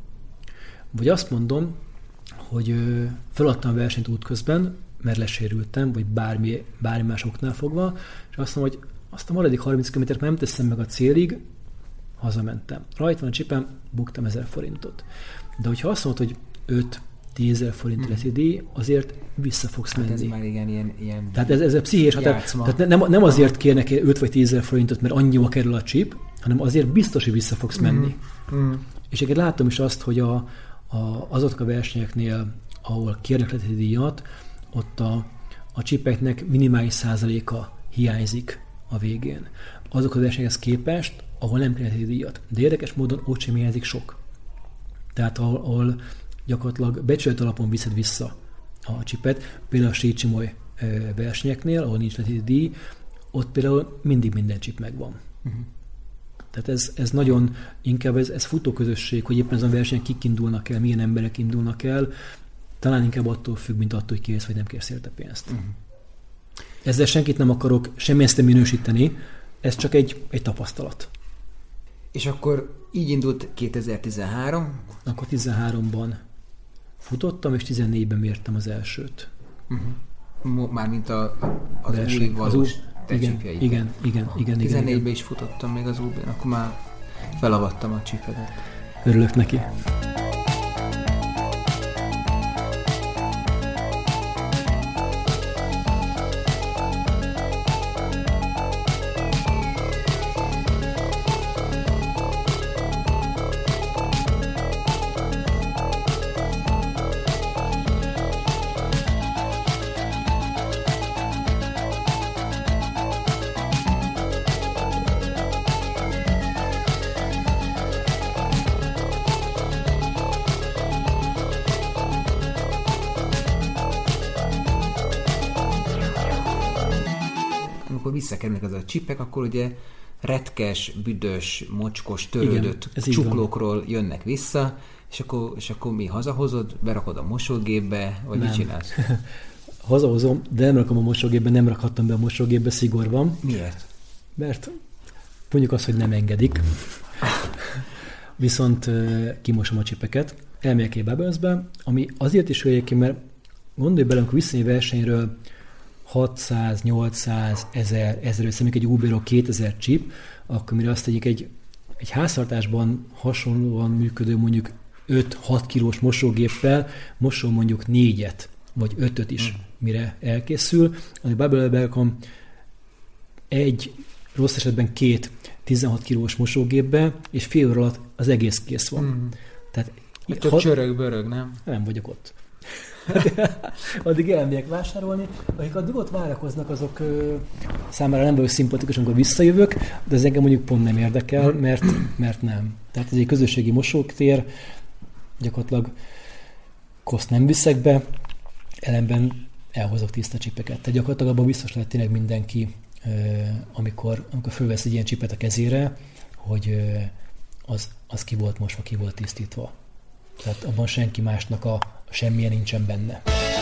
Vagy azt mondom, hogy feladtam a versenyt útközben, mert lesérültem, vagy bármi, bármi más oknál fogva, és azt mondom, hogy azt a maradék harminc kilométert nem teszem meg a célig, hazamentem. Rajta van a csipem, buktam ezer forintot. De hogyha azt mondod, hogy öt-tízezer forint lesz díj, azért vissza fogsz menni. Hát ez már igen, ilyen, ilyen tehát ez, ez a pszichés határ. Tehát nem, nem azért kérnek öt vagy tízezer forintot, mert annyiba kerül a chip, hanem azért biztos, hogy vissza fogsz menni. Mm. Mm. És egyébként látom is azt, hogy a A, azok a versenyeknél, ahol kérnek letéti díjat, ott a, a csipeknek minimális százaléka hiányzik a végén. Azok a versenyekhez képest, ahol nem kérnek letéti díjat. De érdekes módon ott sem hiányzik sok. Tehát ahol, ahol gyakorlatilag becsület alapon viszed vissza a csipet, például a Sícimoly versenyeknél, ahol nincs letéti díj, ott például mindig minden csip megvan. Uh-huh. Tehát ez, ez nagyon, inkább ez, ez futóközösség, hogy éppen ezen a versenyen kik indulnak el, milyen emberek indulnak el, talán inkább attól függ, mint attól, hogy kérsz, vagy nem kérsz érte pénzt. Uh-huh. Ezzel senkit nem akarok semmilyen minősíteni, ez csak egy, egy tapasztalat. És akkor így indult kétezer-tizenhárom? Akkor tizenháromban futottam, és tizennégyben mértem az elsőt. Uh-huh. Mármint a, a, az Verseny, új valós te igen, csípjeid. igen, igen, igen, tizennégyben igen. is futottam még az újban, akkor már felavattam a csípedet. Örülök neki. Amikor visszakerülnek az a csipek, akkor ugye retkes, büdös, mocskos, törődött igen, csuklókról jönnek vissza, és akkor, és akkor mi hazahozod, berakod a mosógépbe, vagy nem. mit csinálsz? Hazahozom, de nem rakom a mosógépbe, nem rakhattam be a mosógépbe, szigor van. Miért? Mert mondjuk azt, hogy nem engedik. Viszont kimosom a csipeket, elmegyek egy Bubblesbe, ami azért is hülyék ki, mert gondolj bele, amikor vissza egy versenyről hatszáz, nyolcszáz, ezer, ezerötszáz, mondjuk egy Uberó kétezer chip, akkor mire azt tegyik egy, egy háztartásban hasonlóan működő mondjuk öt-hat kilós mosógéppel, mosom mondjuk négyet, vagy ötöt is, mm. mire elkészül. A Bubble rakom egy, rossz esetben két tizenhat kilós mosógépbe, és fél óra alatt az egész kész van. Mm. Tehát több ha... csörög-börög, nem? Nem vagyok ott. Addig elmegyek vásárolni, akik addig ott várakoznak, azok ö, számára nem vagyok szimpatikus, amikor visszajövök, de ez engem mondjuk pont nem érdekel, mert, mert nem. Tehát ez egy közösségi mosótér, gyakorlatilag koszt nem viszek be, ellenben elhozok tiszta csipeket. Tehát gyakorlatilag abban biztos lehet tényleg mindenki, ö, amikor, amikor fölvesz egy ilyen csipet a kezére, hogy ö, az, az ki volt mosva, ki volt tisztítva. Tehát abban senki másnak a semmilyen nincsen benne.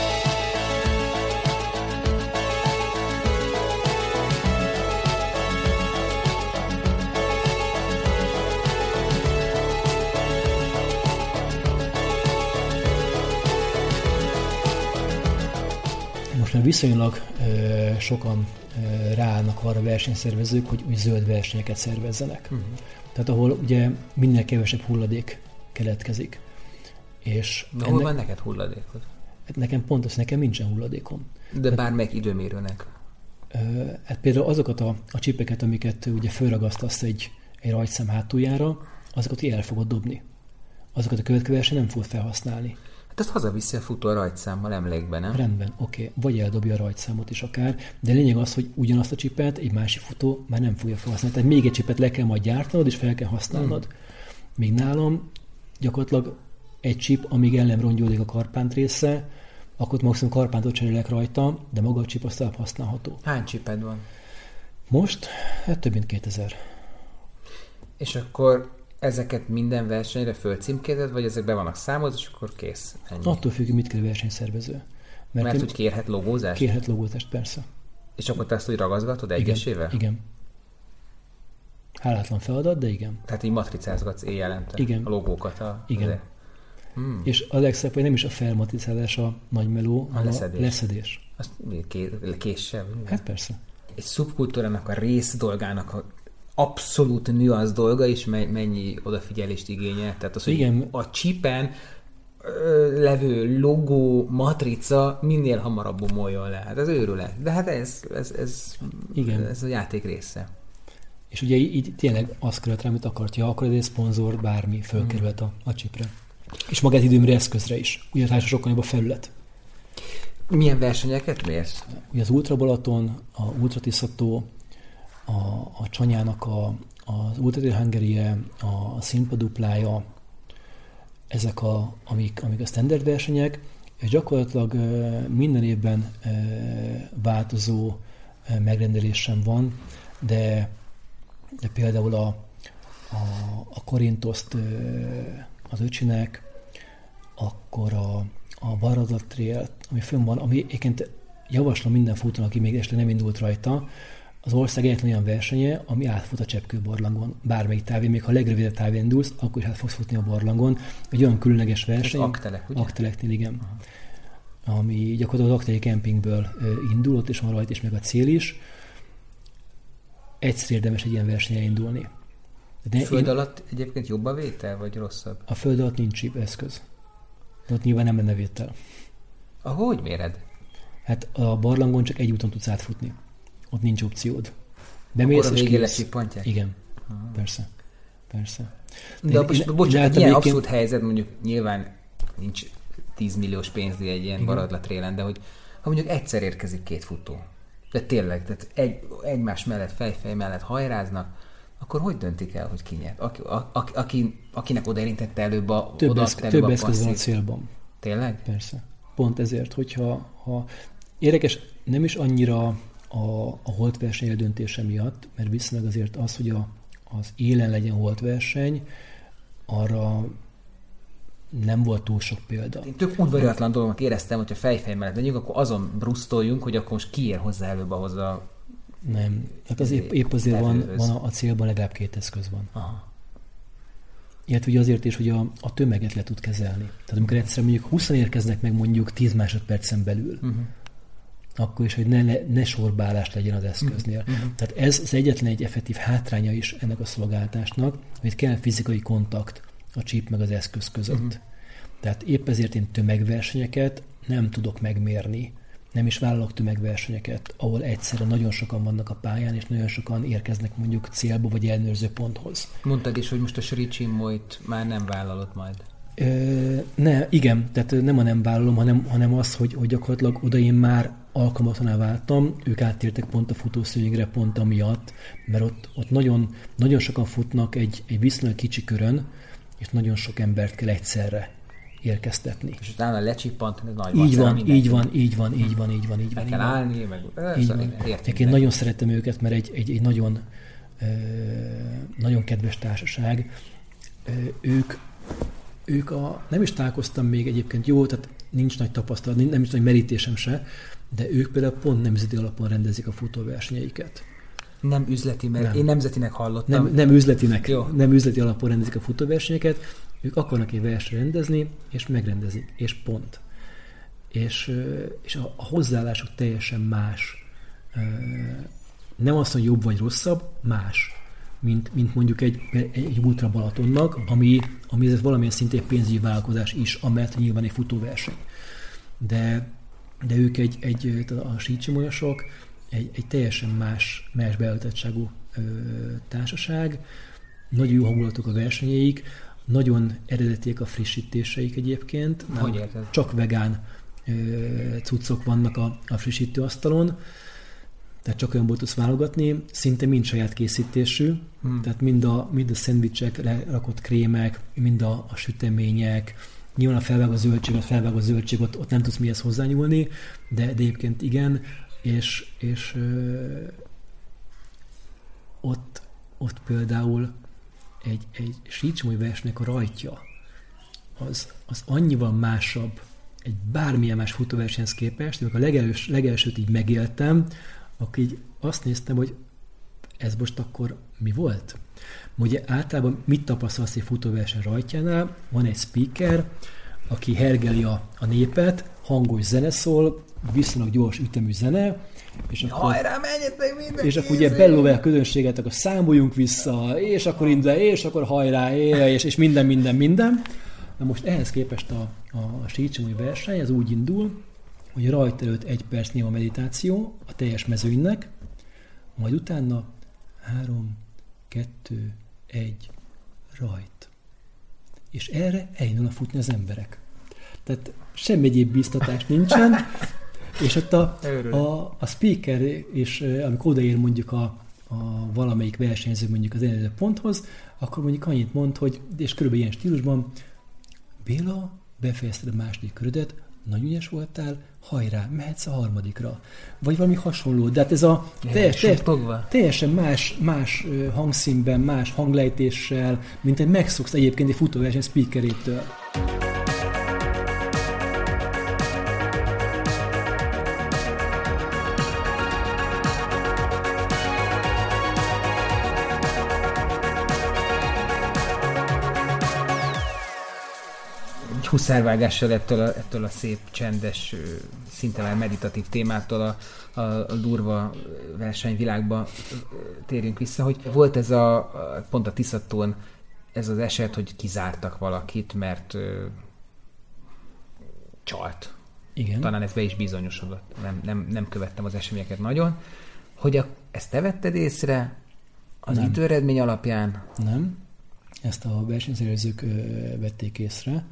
Most már viszonylag ö, sokan ö, ráállnak arra versenyszervezők, hogy úgy zöld versenyeket szervezzenek. Uh-huh. Tehát ahol ugye minél kevesebb hulladék keletkezik. És de hol van neked hulladékod? Nekem pont az, nekem nincsen hulladékom. De hát, bármelyik időmérőnek? Hát például azokat a, a csipeket, amiket ugye fölragasztasz egy, egy rajtszám hátuljára, azokat el fogod dobni. Azokat a következő verseny nem fogod felhasználni. Hát azt hazaviszi a futó a rajtszámmal emlékbe, nem? Rendben, oké. Okay. Vagy eldobja a rajtszámot is akár, de lényeg az, hogy ugyanazt a csipet egy másik futó már nem fogja felhasználni. Tehát még egy csipet le kell majd gyártanod, és fel kell használnod. Hmm. Míg nálam gyakorlatilag egy chip, amíg el nem rongyódik a karpánt része, akkor maximum karpántot cserélek rajta, de maga a chip az tovább használható. Hány chiped van? Most? Hát több mint kétezer. És akkor ezeket minden versenyre fölcímkézed, vagy ezek be vannak számozva, és akkor kész? Ennyi. Attól függ, hogy mit kér a versenyszervező. Mert, Mert hogy kérhet logózást? Kérhet logózást, persze. És akkor te azt úgy ragaszgatod egyesével? Igen, igen. Hálátlan feladat, de igen. Tehát így matricázgatsz éjjelente igen. a logókat. A, igen. Hmm. És a legszebb, hogy nem is a felmatricázás a nagy meló, a hanem leszedés. a leszedés. Azt késsel? Hát persze. Egy szubkultúrának a rész dolgának a abszolút nüansz dolga is mennyi odafigyelést igényel. Tehát az, hogy igen. a chipen ö, levő logó, matrica minél hamarabb bomoljon le. Hát ez őrület. De hát ez, ez, ez, igen. ez a játék része. És ugye így tényleg azt került rá, amit akartja, akkor egy szponzor, bármi fölkerült a, a chipre. És magát időmre eszközre is. Ugye hát sokkal jobb a felület. Milyen versenyeket mérsz? Ugye az Ultra Balaton, a Ultra Tiszató, a, a Csanyának a, az Ultra Trail Hungary-je, a Szimpa duplája, ezek a, amik, amik a standard versenyek, és gyakorlatilag minden évben változó megrendelésem van, de, de például a, a, a Korintoszt az öcsinek, akkor a, a Baradat Trail, ami fönn van, ami egyébként javaslom minden futónak, aki még este nem indult rajta, az ország egyetlen olyan versenye, ami átfut a Cseppkő-barlangon. Bármelyik távén, még ha a legrövidebb távén indulsz, akkor is át fogsz futni a barlangon. Egy olyan különleges verseny. Ez Aktelek, ugye? Akteleknél, igen. Aha. Ami gyakorlatilag az Akteli kempingből indul, ott is van rajta, és meg a cél is. Egyszer érdemes egy ilyen versenyen indulni. De a föld én... alatt egyébként jobb a vétel, vagy rosszabb? A föld alatt nincs eszköz. De ott nyilván nem lenne vétel. Ahogy méred? Hát a barlangon csak egy úton tudsz átfutni. Ott nincs opciód. Bemész, akkor a végén leszippantják? Igen, Aha. persze. Persze. De, de most, bocsánat, egy ilyen abszolút helyzet, mondjuk nyilván nincs tíz milliós pénzdi egy ilyen Baradla-trélen, de hogy ha mondjuk egyszer érkezik két futó, de tényleg, tehát egy, egymás mellett, fejfej mellett hajráznak, akkor hogy döntik el, hogy ki nyert? Aki, a, aki, akinek odaérintette előbb a több, oda eszk, több eszköz van a célban. Tényleg? Persze. Pont ezért, hogyha ha érdekes, nem is annyira a, a holtverseny eldöntése miatt, mert viszonylag azért az, hogy a, az élen legyen holtverseny, arra nem volt túl sok példa. Én tök udvariatlan dolognak éreztem, hogyha fejfej mellett legyünk, akkor azon brusztoljunk, hogy akkor most ki ér hozzá előbb ahhoz a... Nem. Hát az épp, épp azért van, van a, a célban legalább két eszköz van. Aha. Illetve ugye azért is, hogy a, a tömeget le tud kezelni. Tehát amikor egyszer mondjuk húszan érkeznek meg mondjuk tíz másodpercen belül, uh-huh. akkor is, hogy ne, ne, ne sorbálás legyen az eszköznél. Uh-huh. Tehát ez az egyetlen egy effektív hátránya is ennek a szolgáltatásnak, hogy kell fizikai kontakt a chip meg az eszköz között. Uh-huh. Tehát épp ezért én tömegversenyeket nem tudok megmérni. Nem is vállalok tömegversenyeket, ahol egyszerre nagyon sokan vannak a pályán, és nagyon sokan érkeznek mondjuk célba vagy ellenőrző ponthoz. Mondtad is, hogy most a Sri Chinmoyt már nem vállalod majd. Ö, ne, igen, tehát nem a nem vállalom, hanem, hanem az, hogy, hogy gyakorlatilag oda én már alkalmatlaná váltam, ők áttértek pont a futószőnyegre pont amiatt, mert ott, ott nagyon, nagyon sokan futnak egy, egy viszonylag kicsi körön, és nagyon sok embert kell egyszerre érkeztetni. És utána lecsippant, ez nagy így van, így van, így van, így van, így van, így van. Meg kell állni, meg... Így van. Én nagyon szeretem őket, mert egy, egy, egy nagyon, nagyon kedves társaság. Ők, ők a, nem is találkoztam még egyébként, jó, tehát nincs nagy tapasztalat, nem is nagy merítésem se, de ők például pont nemzeti alapon rendezik a futóversenyeiket. Nem üzleti, mert nem. Én nemzetinek hallottam. Nem, nem üzletinek, jó. Nem üzleti alapon rendezik a futóversenyeket, ők akarnak egy versenyt rendezni, és megrendezik, és pont. És, és a, a hozzáállásuk teljesen más. Nem azt, hogy jobb vagy rosszabb, más, mint, mint mondjuk egy, egy Ultra Balatonnak, ami, ami ez valamilyen szintén pénzügyi vállalkozás is, amellett nyilván egy futóverseny. De, de ők egy, egy a sícsimólyasok egy, egy teljesen más, más beállítottságú társaság, nagyon jó hangulatok a versenyeik, nagyon eredetiek a frissítéseik egyébként. Hogy érted? Csak vegán ö, cuccok vannak a, a frissítőasztalon, tehát csak olyanból tudsz válogatni, szinte mind saját készítésű, hmm. tehát mind a, mind a szendvicsek, rakott krémek, mind a, a sütemények, nyilván a felvágó zöldség, a felvágó zöldség, ott, ott nem tudsz mihez hozzányúlni, de, de egyébként igen, és, és ö, ott, ott például egy, egy sícsimói versnek a rajtja az, az annyival másabb egy bármilyen más futóversenyhez képest, amikor a legelsőt, legelsőt így megéltem, akkor így azt néztem, hogy ez most akkor mi volt? Ugye általában mit tapasztalsz egy futóverseny rajtjánál? Van egy speaker, aki hergeli a, a népet, hangos zene szól, viszonylag gyors ütemű zene, és akkor, hajrá, menjetek mindenki! És akkor ugye bellóvál a közönséget, akkor számoljunk vissza, és akkor indul, és akkor hajrá, és, és minden, minden, minden. Na most ehhez képest a, a sícsimói verseny az úgy indul, hogy rajta előtt egy perc néma meditáció a teljes mezőnynek, majd utána három, kettő, egy, rajt. És erre elindulnak futni az emberek. Tehát semmi egyéb bíztatás nincsen, és ott a, a, a speaker, és amikor odaér mondjuk a, a valamelyik versenyző mondjuk az előző ponthoz, akkor mondjuk annyit mond, hogy, és körülbelül ilyen stílusban, Béla, befejezted a második körödet, nagyon ügyes voltál, hajrá, mehetsz a harmadikra. Vagy valami hasonló. De hát ez a teljes, teljes, teljesen más, más hangszínben, más hanglejtéssel, mint egy megszoksz egyébként egy futóverseny speakerétől. huszárvágással ettől a, ettől a szép, csendes, szinte már meditatív témától a, a, a durva versenyvilágba térjünk vissza, hogy volt ez a, a pont a Tiszatón ez az eset, hogy kizártak valakit, mert ö, csalt. Igen. Talán ez be is bizonyosodott. Nem, nem, nem követtem az eseményeket nagyon. Hogy a, ezt te vetted észre az nem. időeredmény alapján? Nem. Ezt a versenyszervezők ö, vették észre.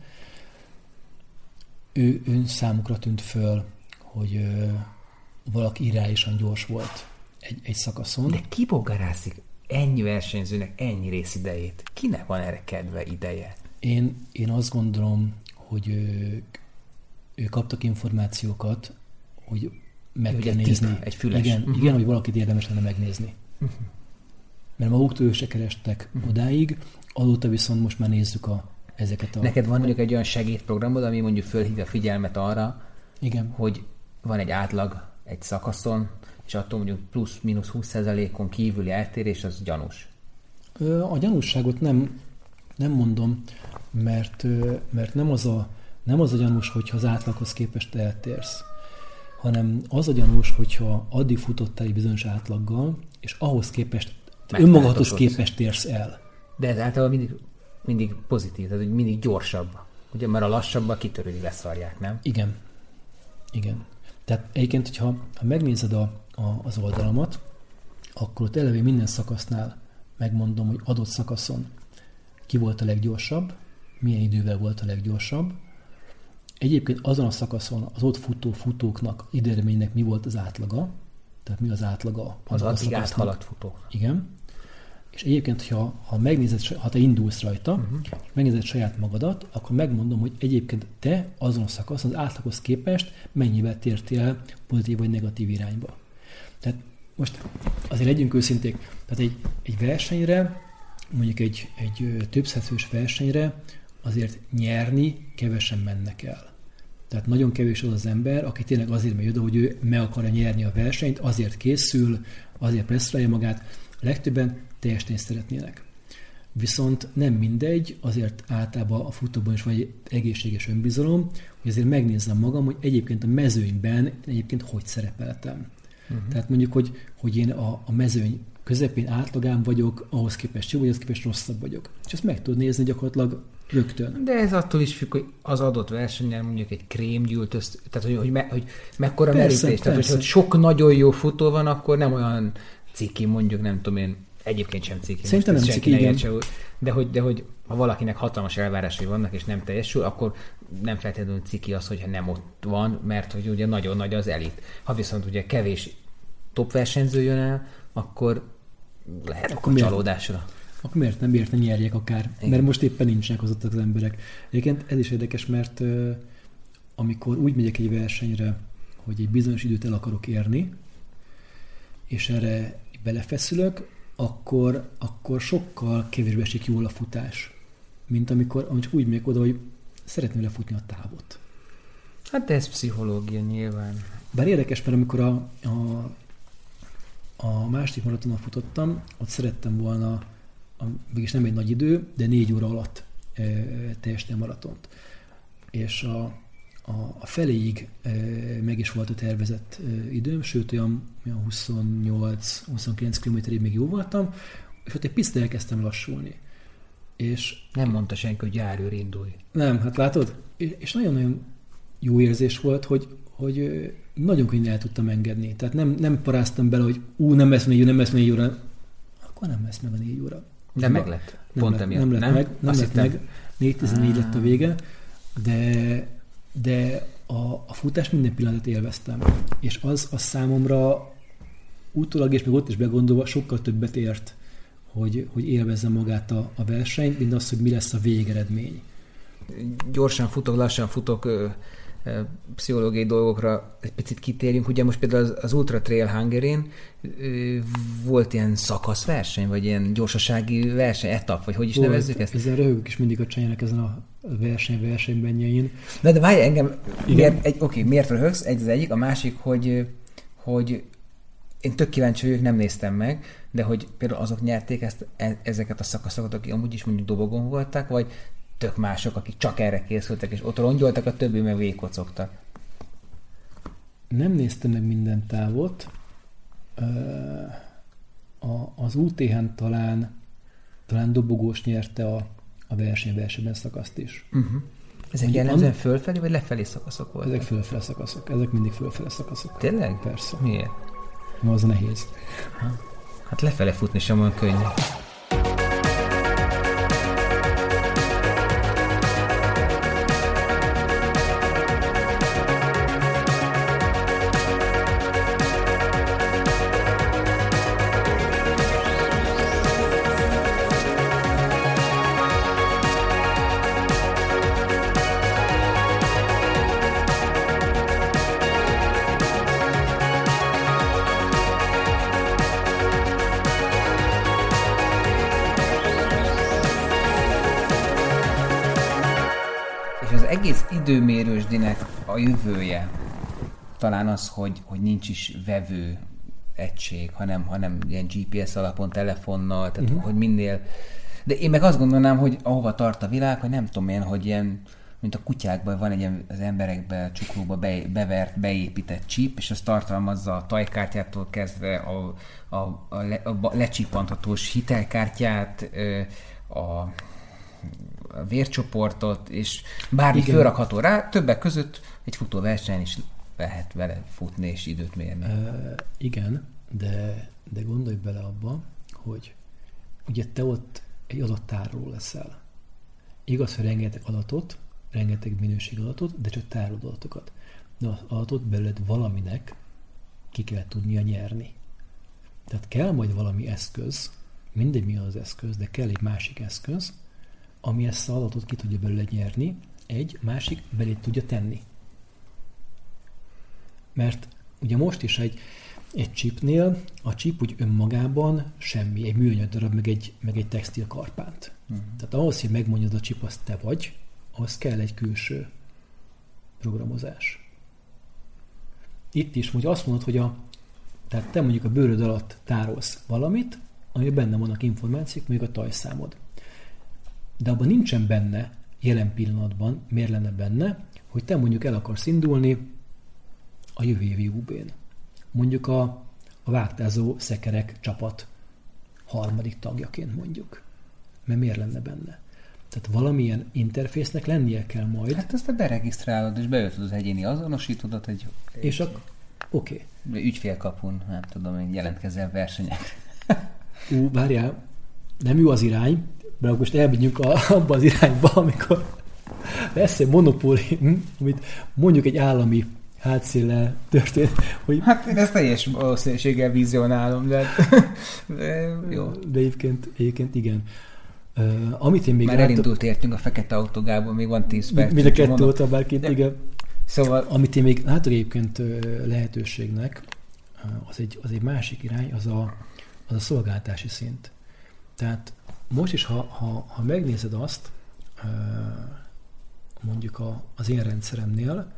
Ő, ön számukra tűnt föl, hogy ö, valaki irányosan gyors volt egy, egy szakaszon. De ki bogarászik ennyi versenyzőnek ennyi részidejét? Kinek van erre kedve, ideje? Én, én azt gondolom, hogy ők, ők kaptak információkat, hogy meg hogy kell egy nézni. Tip, egy füles. Igen, uh-huh. igen, hogy valakit érdemes lenne megnézni. Uh-huh. Mert maguktól ők se kerestek uh-huh. odáig, azóta viszont most már nézzük a, ezeket a... Neked van mondjuk egy olyan segédprogramod, ami mondjuk fölhívja a figyelmet arra, igen. hogy van egy átlag egy szakaszon, és attól mondjuk plusz-minusz húsz százalékon kívüli eltérés, az gyanús. A gyanússágot nem, nem mondom, mert, mert nem, az a, nem az a gyanús, hogyha az átlaghoz képest eltérsz, hanem az a gyanús, hogyha addig futottál egy bizonyos átlaggal, és ahhoz képest, önmagadhoz képest térsz el. De ez általában mindig, mindig pozitív, tehát hogy mindig gyorsabb. Ugye, mert a lassabban kitörődik, leszarják, nem? Igen. Igen. Tehát egyébként, hogyha ha megnézed a, a, az oldalamat, akkor ott eleve minden szakasznál megmondom, hogy adott szakaszon ki volt a leggyorsabb, milyen idővel volt a leggyorsabb. Egyébként azon a szakaszon az ott futó futóknak, időeredménynek mi volt az átlaga, tehát mi az átlaga az addig áthaladt futó. Igen. És egyébként, ha, ha megnézed, ha te indulsz rajta, uh-huh. és megnézed saját magadat, akkor megmondom, hogy egyébként te azon a szakaszon az átlaghoz képest mennyivel tértél el pozitív vagy negatív irányba. Tehát most azért legyünk őszinték, tehát egy, egy versenyre, mondjuk egy, egy több százfős versenyre azért nyerni kevesen mennek el. Tehát nagyon kevés az az ember, aki tényleg azért megy oda, hogy ő meg akarja nyerni a versenyt, azért készül, azért presszolja magát, a legtöbben teljesen szeretnének. Viszont nem mindegy, azért általában a futóban is van egy egészséges önbizalom, hogy azért megnézzem magam, hogy egyébként a mezőnyben egyébként hogy szerepeltem. Uh-huh. Tehát mondjuk, hogy, hogy én a, a mezőny közepén átlagán vagyok, ahhoz képest jó, vagy ahhoz képest rosszabb vagyok. És ezt meg tud nézni gyakorlatilag rögtön. De ez attól is függ, hogy az adott versenyen mondjuk egy krém gyűlt össze, tehát hogy, hogy, me, hogy mekkora persze, merítés. Tehát, persze. hogy sok nagyon jó futó van, akkor nem olyan ciki, mondjuk nem tudom én, egyébként sem ciki. Szerintem nem ciki, igen. De hogy, de hogy ha valakinek hatalmas elvárásai vannak, és nem teljesül, akkor nem feltétlenül ciki az, hogyha nem ott van, mert hogy ugye nagyon nagy az elit. Ha viszont ugye kevés top versenyző jön el, akkor lehet akkor csalódásra. Miért? Akkor miért nem, miért nem nyerjek akár? Igen. Mert most éppen nincsenek az ott az emberek. Egyébként ez is érdekes, mert uh, amikor úgy megyek egy versenyre, hogy egy bizonyos időt el akarok érni, és erre belefeszülök, akkor, akkor sokkal kevésbé esik jól a futás, mint amikor, amikor úgy megyek oda, hogy szeretném lefutni a távot. Hát de ez pszichológia nyilván. Bár érdekes, mert amikor a, a, a második maratonon futottam, ott szerettem volna, a, mégis nem egy nagy idő, de négy óra alatt e, teljesíteni a maratont. És a, a, a feléig e, meg is volt a tervezett e, időm, sőt olyan, olyan huszonnyolc-huszonkilenc kilométerig még jó voltam, és ott egy picit elkezdtem lassulni. És nem mondta senki, hogy járőr indulj. Nem, hát látod? És nagyon-nagyon jó érzés volt, hogy, hogy nagyon könnyen el tudtam engedni. Tehát nem, nem paráztam bele, hogy ú, nem lesz négy óra, nem lesz négy óra. Akkor nem lesz meg a négy óra. De meg lett. Nem Pont lett, emiatt. nem lett nem? meg. Nem Azt lett hittem. meg. négy tizennégy lett a vége, de, de a, a futás minden pillanatot élveztem. És az, az számomra utólag, és még ott is begondolva, sokkal többet ért, hogy, hogy élvezzem magát a, a versenyt, mint az, hogy mi lesz a végeredmény. Gyorsan futok, lassan futok, ö, ö, pszichológiai dolgokra egy picit kitérjünk. Ugye most például az, az Ultra Trail Hungary-n ö, volt ilyen szakaszverseny, vagy ilyen gyorsasági verseny, etap, vagy hogy is volt, nevezzük ezt? Ezzel röhögök is mindig a csenynek ezen a verseny versenybenjein. Na de várj, engem, miért, egy, oké, miért röhögsz? Egy az egyik, a másik, hogy, hogy én tök kíváncsi vagyok, nem néztem meg, de hogy például azok nyerték ezt, ezeket a szakaszokat, akik amúgy is mondjuk dobogon voltak, vagy tök mások, akik csak erre készültek, és ott rongyoltak, a többi meg végigkocogtak. Nem néztem meg minden távot. A, az u té hán talán, talán dobogós nyerte a, a verseny-versenyben szakaszt is. Uh-huh. Ezek jellemzően fölfelé, vagy lefelé szakaszok voltak? Ezek fölfele szakaszok. Ezek mindig fölfele szakaszok. Tényleg? Persze. Miért? Ma az nehéz. Ha. Hát lefele futni sem olyan könnyű. Egész időmérősdinek a jövője talán az, hogy, hogy nincs is vevő egység, hanem, hanem ilyen gé pé es alapon, telefonnal, tehát uh-huh. hogy minél... De én meg azt gondolnám, hogy ahova tart a világ, hogy nem tudom én, hogy ilyen, mint a kutyákban van egy ilyen az emberekbe, csuklóba be, bevert, beépített chip, és az tartalmazza a tajkártyától kezdve a, a, a, le, a lecsipanthatós hitelkártyát, a a vércsoportot, és bármi fölrakható rá, többek között egy futóversenyen is lehet vele futni és időt mérni. Uh, igen, de, de gondolj bele abba, hogy ugye te ott egy adattároló leszel. Igaz, hogy rengeteg adatot, rengeteg minőség adatot, de csak tárolod adatokat. De az adatot belőled valaminek ki kell tudnia nyerni. Tehát kell majd valami eszköz, mindegy mi az eszköz, de kell egy másik eszköz, ami ezt az adatot ki tudja belőle nyerni, egy, másik belé tudja tenni. Mert ugye most is egy, egy chipnél, a chip úgy önmagában semmi, egy műanyag darab, meg egy, meg egy textil karpánt. Uh-huh. Tehát ahhoz, hogy megmondjad a chip, azt te vagy, ahhoz kell egy külső programozás. Itt is mondjuk azt mondod, hogy a, tehát te mondjuk a bőröd alatt tárolsz valamit, ami benne vannak információk, mondjuk a tajszámod. De abban nincsen benne jelen pillanatban, miért lenne benne, hogy te mondjuk el akarsz indulni a jövő évi u bén. Mondjuk a, a vágtázó szekerek csapat harmadik tagjaként mondjuk. Mert miért lenne benne? Tehát valamilyen interfésznek lennie kell majd. Hát azt te beregisztrálod, és beöltöd az egyéni azonosítódat egy... És akkor oké. Okay. Ügyfélkapun, nem tudom, én jelentkezzel versenyek. Ú, várjál, nem jó az irány, mert most elmegyünk abba az irányba, amikor lesz egy monopólium, amit mondjuk egy állami hátszéllel történt. Hogy... Hát én ezt teljes valószínűséggel vizionálom, de, de jó. De egyébként, egyébként igen. Uh, amit én még Már látom, elindult értünk a fekete autógából, még van tíz perc. Mind a kettő óta bárkit, igen. Szóval... Amit én még látok egyébként lehetőségnek, az egy, az egy másik irány, az a, az a szolgáltási szint. Tehát most is, ha, ha, ha megnézed azt, mondjuk a, az én rendszeremnél,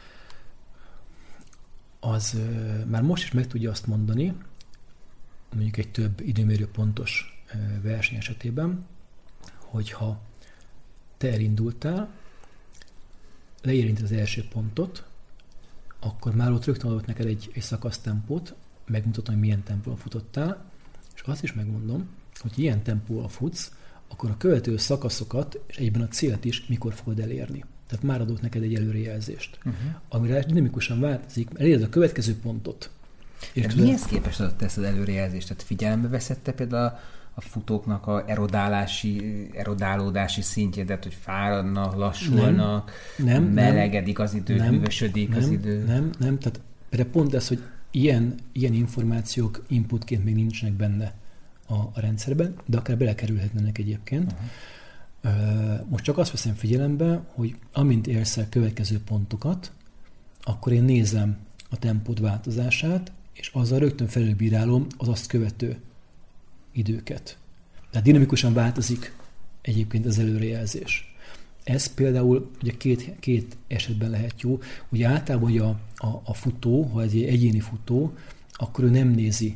az már most is meg tudja azt mondani, mondjuk egy több időmérő pontos verseny esetében, hogyha te elindultál, leérinted az első pontot, akkor már ott rögtön adott neked egy, egy szakasztempót, megmutatom, hogy milyen tempóval futottál, és azt is megmondom, hogy ilyen tempóval futsz, akkor a követő szakaszokat, és egyben a célt is mikor fogod elérni. Tehát már adott neked egy előrejelzést, uh-huh. amire dinamikusan változik, eléred a következő pontot. És de mihez képest adott ezt az előrejelzést? Tehát figyelembe veszette például a, a futóknak a erodálási, erodálódási szintjét, hogy fáradnak, lassulnak, nem, nem, melegedik az idő, nem, hűvösödik nem, az idő. Nem, nem, tehát például pont ez, hogy ilyen, ilyen információk inputként még nincsenek benne a, a rendszerben, de akár belekerülhetnek egyébként. Uh-huh. Most csak azt veszem figyelembe, hogy amint érsz el következő pontokat, akkor én nézem a tempód változását, és azzal rögtön felülbírálom az azt követő időket. Tehát dinamikusan változik egyébként az előrejelzés. Ez például ugye két, két esetben lehet jó. Ugye általában ugye a, a, a futó, ha egy egyéni futó, akkor ő nem nézi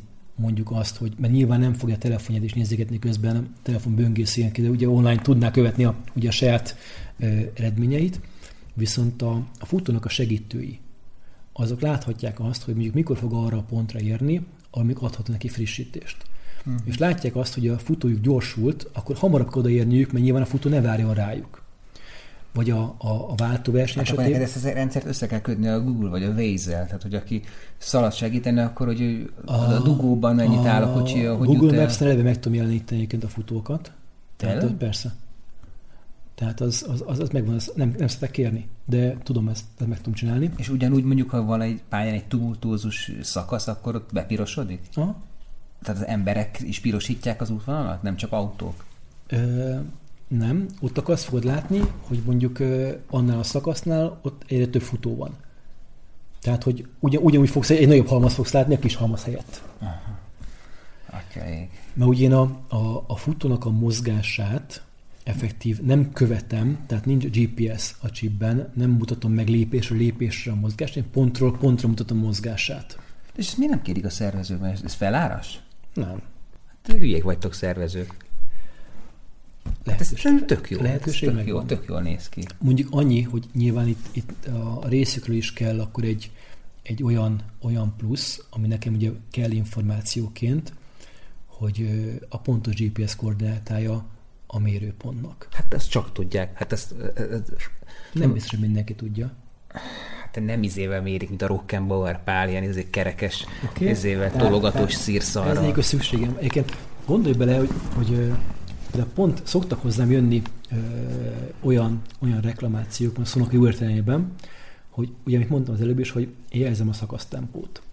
mondjuk azt, hogy, mert nyilván nem fogja a telefonját is nézegetni közben, a telefon böngészén, de ugye online tudná követni a, ugye a saját ö, eredményeit, viszont a, a futónak a segítői, azok láthatják azt, hogy mondjuk mikor fog arra a pontra érni, amikor adhat neki frissítést. Uh-huh. És látják azt, hogy a futójuk gyorsult, akkor hamarabb kell odaérniük, mert nyilván a futó ne várjon rájuk. Vagy a, a, a váltóverseny hát esetében. Akkor ezt a rendszert össze kell kötni a Google vagy a Waze-zel, tehát hogy aki szalad segítene, akkor hogy ő a, a dugóban mennyit áll a kocsi, hogy Google Maps-en eleve meg tudom jeleníteni egyébként a futókat. Tényleg? Tehát, persze. Tehát az, az, az, az megvan, az nem, nem szeretek kérni, de tudom ezt, ezt meg tudom csinálni. És ugyanúgy mondjuk, ha van egy pályán egy tumultuózus szakasz, akkor ott bepirosodik? Aha. Tehát az emberek is pirosítják az útvonalat, nem csak autók? Ö, nem. Ott akkor azt fogod látni, hogy mondjuk ö, annál a szakasznál ott egyre több futó van. Tehát, hogy ugyan, ugyanúgy fogsz, egy nagyobb halmaz fogsz látni a kis halmaz helyett. Aha. Okay. Mert ugye én a, a, a futónak a mozgását effektív nem követem, tehát nincs gé pé es a chipben, nem mutatom meg lépésről lépésre a mozgást, én pontról pontra mutatom a mozgását. És ezt miért nem kérik a szervezők, mert ez feláras? Nem. Hát hülyék vagytok szervezők. Hát ez tök jó. Lehetőség tök, megvan. jó tök jól néz ki. Mondjuk annyi, hogy nyilván itt, itt a részükről is kell akkor egy, egy olyan, olyan plusz, ami nekem ugye kell információként, hogy a pontos gé pé es koordinátája a mérőpontnak. Hát ezt csak tudják. Hát ezt... ezt nem biztos, hogy mindenki tudja. Hát nem izével mérik, mint a Rockenbauer Pál, ilyen izé kerekes, Okay. izével tologatós szírszarral. Ez egyik a szükségem. Egyébként gondolj bele, hogy, hogy de pont szoktak hozzám jönni ö, olyan, olyan reklamációk, a szónak jó értelemben, hogy ugye, amit mondtam az előbb is, hogy én jelzem a szakasztempót.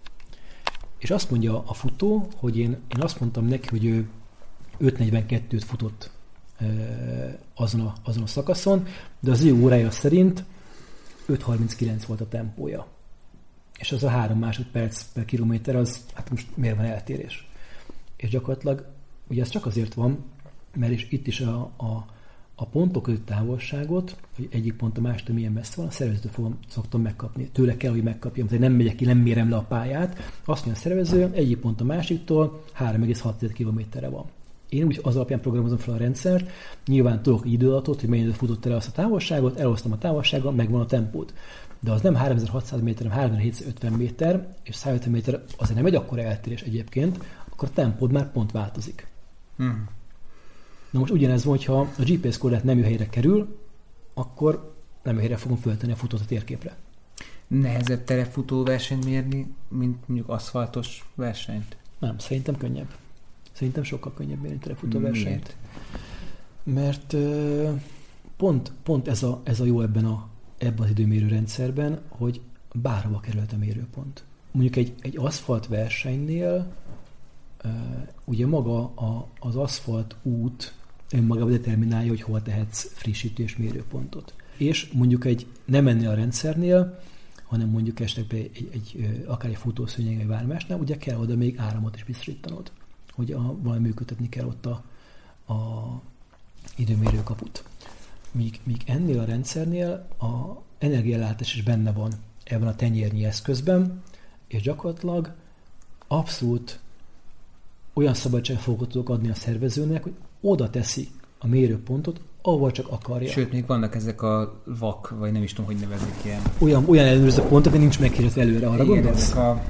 És azt mondja a futó, hogy én, én azt mondtam neki, hogy ő öt negyvenkettőt futott ö, azon, a, azon a szakaszon, de az ő órája szerint öt harminckilenc volt a tempója. És az a három másodperc per kilométer, az hát most miért van eltérés? És gyakorlatilag ugye ez csak azért van, mert is itt is a, a, a pontok között távolságot, hogy egyik pont a mástól milyen messze van, a szervezőtől fogom, szoktam megkapni. Tőle kell, hogy megkapjam, tehát nem megyek ki, nem mérem le a pályát. Azt mondja a szervező, egyik pont a másiktól három egész hat kilométerre van. Én úgy az alapján programozom fel a rendszert, nyilván tudok időadatot, hogy mennyire futott el azt a távolságot, elhoztam a távolsággal, megvan a tempót. De az nem háromezer-hatszáz méter, hanem háromezer-hétszázötven méter, és százötven méter azért nem egy akkora eltérés egyébként, akkor a tempód már pont változik. Hmm. Na most ugyanez van, hogyha a gé pé es koordinát nem jó helyre kerül, akkor nem jó helyre fogom föltenni a futót a térképre. Nehezebb terepfutó versenyt mérni, mint mondjuk aszfaltos versenyt? Nem, szerintem könnyebb. Szerintem sokkal könnyebb mérni terepfutó versenyt. Miért? Mert uh, pont, pont ez, a, ez a jó ebben, a, ebben az időmérő rendszerben, hogy bárhova került a mérőpont. Mondjuk egy, egy aszfalt versenynél uh, ugye maga a, az aszfalt út önmagában determinálja, hogy hol tehetsz frissítés mérőpontot. És mondjuk egy nem ennél a rendszernél, hanem mondjuk esetleg egy, egy, egy, akár egy futószőnyeg, egy vármásnál, ugye kell oda még áramot is biztosítanod, hogy a, valami működtetni kell ott a, a időmérőkaput. Míg, míg ennél a rendszernél a energiaellátás is benne van ebben a tenyérnyi eszközben, és gyakorlatilag abszolút olyan szabadságfogot tudok adni a szervezőnek, hogy oda teszi a mérőpontot, ahol csak akarja. Sőt, még vannak ezek a vak, vagy nem is tudom, hogy nevezik ilyen. Olyan, olyan ellenőrző pontok, hogy nincs meghirdetve előre, arra igen, gondolsz? Ezek a...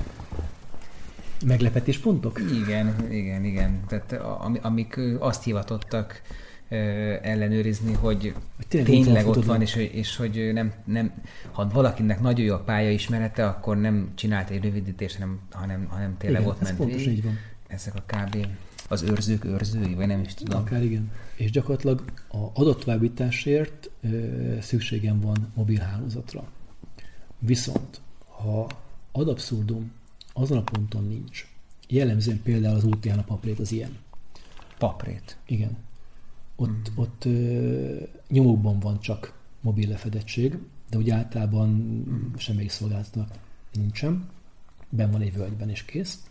Meglepetés pontok? Igen, igen, igen. Tehát am, amik azt hivatottak ellenőrizni, hogy tényleg, tényleg ott van, és, és hogy nem, nem, ha valakinek nagyon jó a pályaismerete, akkor nem csinált egy rövidítést, hanem, hanem, hanem tényleg igen, ott ment végig. Így van. Ezek a kb. Az őrzők őrzői, vagy nem is tudom. Akár igen. És gyakorlatilag a adattovábbításért szükségem van mobilhálózatra. Viszont, ha ad abszurdum azon a ponton nincs, jellemzően például az útján a paprét az ilyen. Paprét? Igen. Ott, mm. ott ö, nyomokban van csak mobil lefedettség, de úgy általában mm. semmelyik szolgáltatnak nincsen. Benn van egy völgyben és kész.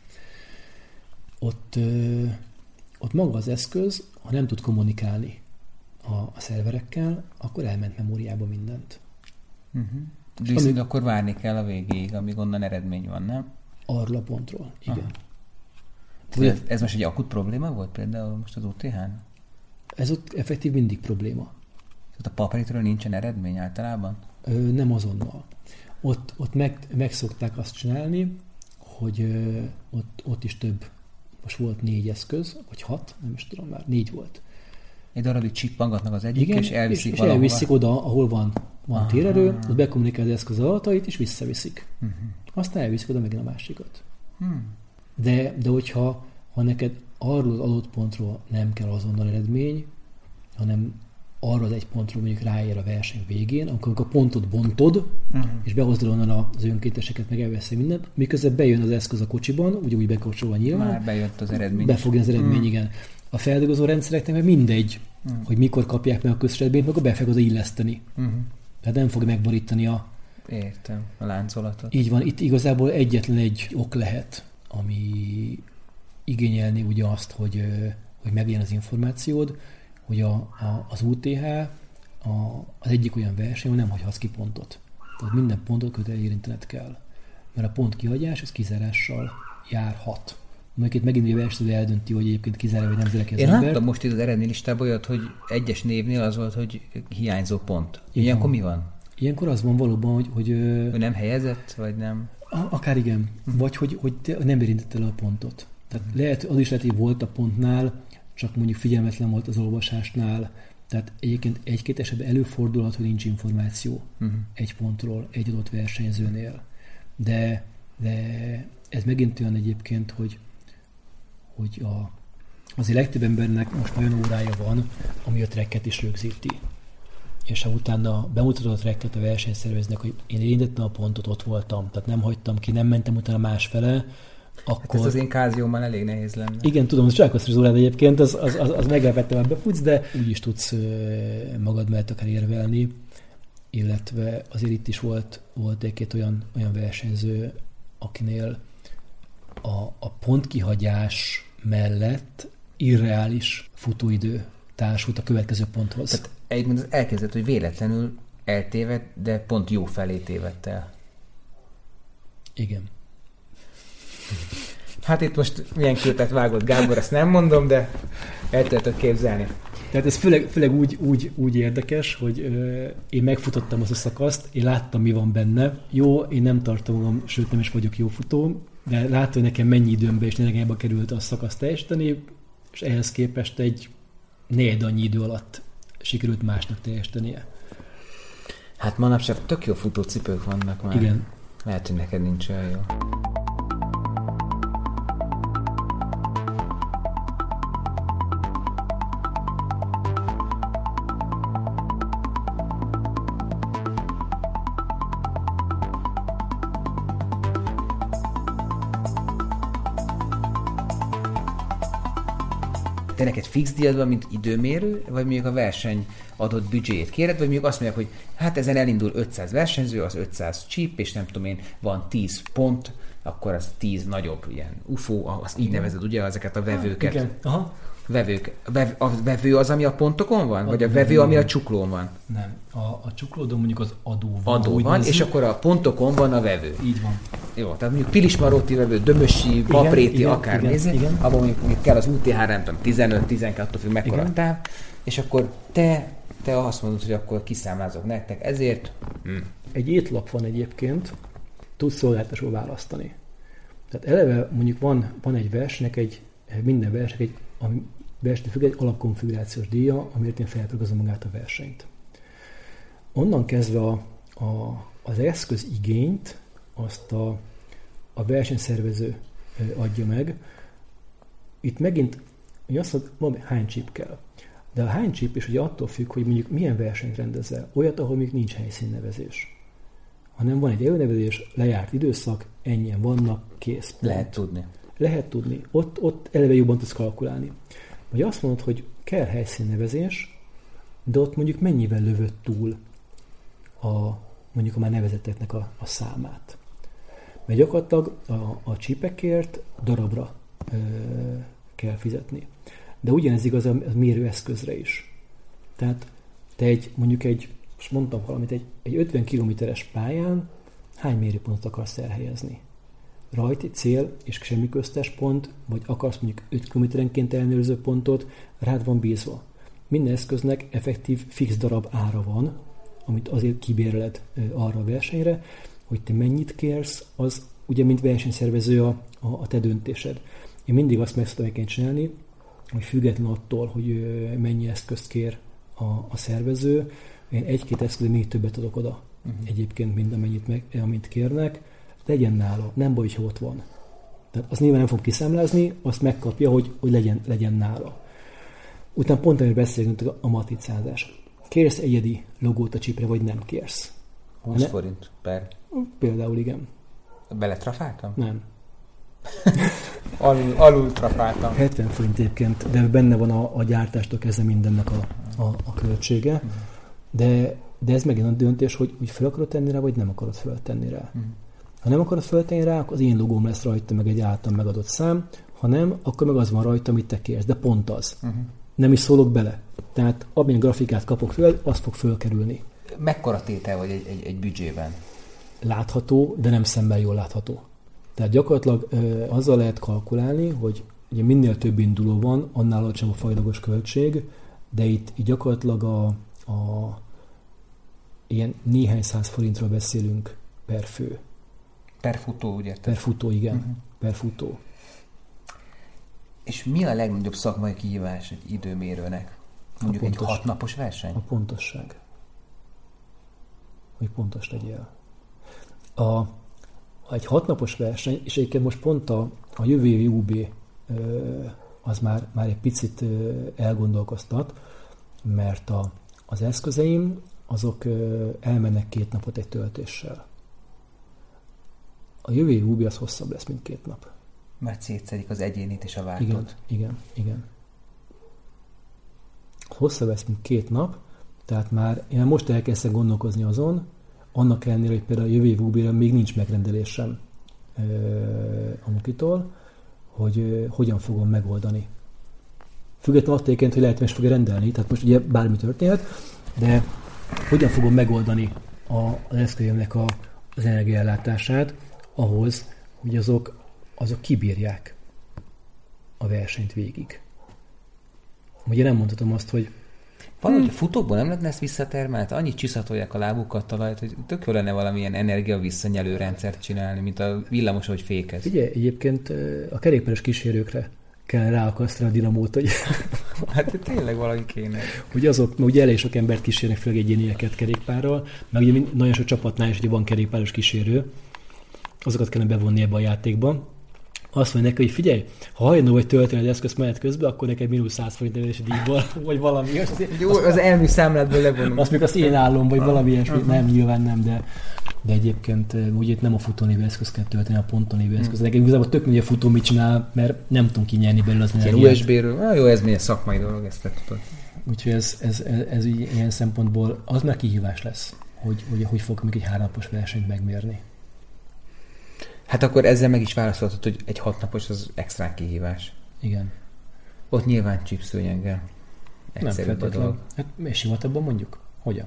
Ott, ö, ott maga az eszköz, ha nem tud kommunikálni a, a szerverekkel, akkor elment memóriába mindent. Uh-huh. Viszont Ami, akkor várni kell a végéig, amíg onnan eredmény van, nem? Arról a pontról, igen. Aha. Ez, ez most egy akut probléma volt például most az u té hán? Ez ott effektív mindig probléma. Tehát a paperitről nincsen eredmény általában? Ö, nem azonnal. Ott, ott meg, meg szokták azt csinálni, hogy ö, ott, ott is több, most volt négy eszköz, vagy hat, nem is tudom már, négy volt. Egy darabig csippangatnak az egyik, igen, és elviszik és, és valahova. elviszik oda, ahol van, van térerő, ott bekommunikál az eszköz adatait, és visszaviszik. Uh-huh. Aztán elviszik oda megint a másikat. Hmm. De, de hogyha ha neked arról az adott pontról nem kell azonnal eredmény, hanem arra az egy pontról mondjuk ráér a verseny végén, amikor a pontot bontod, uh-huh. és behozod onnan az önkénteseket, meg elveszi mindent, miközben bejön az eszköz a kocsiban, ugye úgy bekapcsolva nyilván. Már bejött az eredmény. Befogja az eredmény, uh-huh. igen. A feldolgozó rendszereknek meg mindegy, uh-huh. hogy mikor kapják meg a közös eredményt, meg a be fog oda illeszteni. Uh-huh. Tehát nem fog megborítani a... Értem, a láncolatot. Így van, itt igazából egyetlen egy ok lehet, ami igényelni ugye azt, hogy, hogy meglegyen az információd, hogy a, a, az u té há a, az egyik olyan verseny, hogy nem hagyhatsz ki pontot. Tehát minden pontot kötelező érintened kell. Mert a pont kihagyás, az kizárással járhat. Mondjuk itt megint a versenyző eldönti, hogy egyébként kizárja, vagy nem zárja ki az Én embert. láttam most itt az eredménylistában olyat, hogy egyes névnél az volt, hogy hiányzó pont. Ilyenkor mi van? Ilyenkor az van valóban, hogy... Hogy, hogy nem helyezett, vagy nem? Akár igen. Hm. Vagy hogy, hogy nem érintett el a pontot. Tehát hm. lehet, az is lehet, hogy volt a pontnál, csak mondjuk figyelmetlen volt az olvasásnál. Tehát egyébként egy-két esetben előfordulhat, hogy nincs információ uh-huh. egy pontról, egy adott versenyzőnél. De, de ez megint olyan egyébként, hogy, hogy a, azért legtöbb embernek most olyan órája van, ami a tracket is rögzíti. És ha utána bemutatod a tracket a versenyszervezőnek, hogy én érintettem a pontot, ott voltam, tehát nem hagytam ki, nem mentem utána másfele, akkor... Hát ez az én káziómmal elég nehéz lenne. Igen, tudom, hogy csálkoztatás az órád egyébként, az, az, az, az meglepettem, hogy befutsz, de úgy is tudsz magad mellett akár érvelni, illetve azért itt is volt, volt egy-két olyan, olyan versenyző, akinél a, a pontkihagyás mellett irreális futóidő társult a következő ponthoz. Tehát egyébként az elkezdett, hogy véletlenül eltévedt, de pont jó felé tévedt el. Igen. Hát itt most milyen képet vágott Gábor, ezt nem mondom, de el tudjátok képzelni. Tehát ez főleg, főleg úgy, úgy, úgy érdekes, hogy ö, én megfutottam azt a szakaszt, én láttam, mi van benne. Jó, én nem tartom magam, sőt nem is vagyok jó futó, de látom, hogy nekem mennyi időmbe és lényegében került a szakaszt teljesíteni, és ehhez képest egy négy annyi idő alatt sikerült másnak teljesítenie. Hát manapság tök jó futócipők vannak már. Igen. Lehet, hogy neked nincs olyan jó. Te neked fix díjad van, mint időmérő, vagy mondjuk a verseny adott büdzséjét kéred, vagy mondjuk azt mondják, hogy hát ezen elindul ötszáz versenyző, az ötszáz csíp, és nem tudom én, van tíz pont, akkor az tíz nagyobb ilyen ufó, azt így nevezed ugye ezeket a vevőket. Igen. Aha. Vevők. A vevő az, ami a pontokon van? Vagy a vevő, ami a csuklón van? Nem. A, a csuklódon mondjuk az adó van. Adó van, és akkor a pontokon van a vevő. Így van. Jó, tehát mondjuk Pilismaróti vevő, Dömösi, Papréti, akár nézni, abban mondjuk, mondjuk kell az u té há, nem tudom, tizenöt-tizenkettő függ mekkora táv, és akkor te, te azt mondod, hogy akkor kiszámlázok nektek, ezért... Hm. Egy étlap van egyébként, tudsz szolgáltatásról választani. Tehát eleve mondjuk van, van egy versnek, egy, minden versnek egy, ami versenyt függ, egy alapkonfigurációs díja, amiért én felprogazom magát a versenyt. Onnan kezdve a, a, az eszköz igényt azt a, a versenyszervező adja meg. Itt megint, hogy azt mondom, hány chip kell. De a hány chip is ugye attól függ, hogy mondjuk milyen versenyt rendezel. Olyat, ahol még nincs helyszínnevezés. Hanem van egy előnevezés, lejárt időszak, ennyien vannak, kész. Lehet tudni. Lehet tudni. Ott, ott eleve jobban tudsz kalkulálni. Vagy azt mondod, hogy kell helyszínnevezés, de ott mondjuk mennyivel lövöd túl a, mondjuk a már nevezetteknek a, a számát. Mert gyakorlatilag a, a csípekért darabra ö, kell fizetni. De ugyanez igaz a, a mérőeszközre is. Tehát te egy, mondjuk egy, most mondtam valamit, egy, egy ötven kilométeres pályán hány mérőpontot akarsz elhelyezni? rajti cél és semmi köztes pont, vagy akarsz mondjuk öt kilométerenként ellenőrző pontot, rád van bízva. Minden eszköznek effektív fix darab ára van, amit azért kibérled arra a versenyre, hogy te mennyit kérsz, az ugye mint versenyszervező a, a, a te döntésed. Én mindig azt meg szoktam csinálni, hogy független attól, hogy mennyi eszközt kér a, a szervező, én egy-két eszközön még többet adok oda. Uh-huh. Egyébként mind amennyit meg, amit kérnek, legyen nála, nem baj, hogy ott van. Tehát azt nyilván nem fog kiszámlázni, azt megkapja, hogy, hogy legyen, legyen nála. Utána pont amiről beszélünk, a matricázás. Kérsz egyedi logót a csipre, vagy nem kérsz? húsz forint per. Például igen. Beletrafáltam? Nem. Alul, alul trafáltam. hetven forint egyébként, de benne van a, a gyártástól kezdve mindennek a, a, a költsége. Uh-huh. De, de ez megint a döntés, hogy, hogy fel akarod tenni rá, vagy nem akarod feltenni rá. Uh-huh. Ha nem akarod feltenni rá, akkor az én logóm lesz rajta, meg egy által megadott szám. Ha nem, akkor meg az van rajta, amit te kérsz. De pont az. Uh-huh. Nem is szólok bele. Tehát amilyen grafikát kapok föl, az fog fölkerülni. Mekkora tétel vagy egy, egy, egy büdzsében? Látható, de nem szemmel jól látható. Tehát gyakorlatilag ö, azzal lehet kalkulálni, hogy ugye minél több induló van, annál alacsonyabb a fajlagos költség, de itt, itt gyakorlatilag a, a ilyen néhány száz forintról beszélünk per fő. Per futó, ugye? Per futó, igen. Uh-huh. Per futó. És mi a legnagyobb szakmai kihívás egy időmérőnek? Mondjuk egy hatnapos verseny? A pontosság. Hogy pontos legyél. A, egy hatnapos verseny, és egyébként most pont a, a jövő évi u bé az már, már egy picit elgondolkoztat, mert a, az eszközeim azok elmennek két napot egy töltéssel. A jövő évi u bé az hosszabb lesz, mint két nap. Mert szétszedik az egyénit és a váltót. Igen, igen, igen. Hosszabb lesz, mint két nap, tehát már én most elkezdtem gondolkozni azon, annak ellenére, hogy például a jövő év u bé-re még nincs megrendelésem a Mukitól, hogy hogyan fogom megoldani. Függetlenül attól egyébként, hogy lehet, hogy fogja rendelni, tehát most ugye bármi történhet, de hogyan fogom megoldani az eszközömnek a, az energiaellátását ahhoz, hogy azok, azok kibírják a versenyt végig. Ugye nem mondhatom azt, hogy valahogy a futókból nem lehetne ezt visszatermelni? Annyit csiszatolják a lábukat talajt, hogy tök jó lenne valamilyen energia visszanyelő rendszert csinálni, mint a villamos, hogy fékez. Ugye, egyébként a kerékpáros kísérőkre kell ráakasztani a dinamót, hogy... Hát tényleg valaki kéne. Hogy azok, mert ugye elég sok embert kísérnek, főleg egy ilyeneket kerékpárral, meg ugye nagyon sok csapatnál is, hogy van kerékpáros kísérő, azokat kellene bevonni ebbe a játékba. Azt mondja neki, hogy figyelj, ha hajlandó vagy tölteni az eszközt menet közben, akkor neked mínusz száz forint nevelési díjból, vagy valami. Jó, az elmű számlátból levonom. Azt még azt én állom, vagy valami ilyesmi. Uh-huh. Nem, nyilván nem, de, de egyébként ugye itt nem a futónévű eszközt kell tölteni, a pontonévű eszközt. Uh-huh. Nekem igazából tök mindegy a futó mit csinál, mert nem tudunk kinyerni belőle az energiát. u es bé-ről, ah, jó, ez milyen szakmai dolog, ezt te tudod. Úgyhogy ez, ez, ez, ez ilyen szempontból az már kihívás lesz, hogy hogy, hogy fog még egy háromnapos versenyt megmérni. Hát akkor ezzel meg is válaszolhatod, hogy egy hatnapos az extra kihívás. Igen. Ott nyilván csípszőnyeggel. Nem feltétlenül. Hát és sivatagban mondjuk? Hogyan?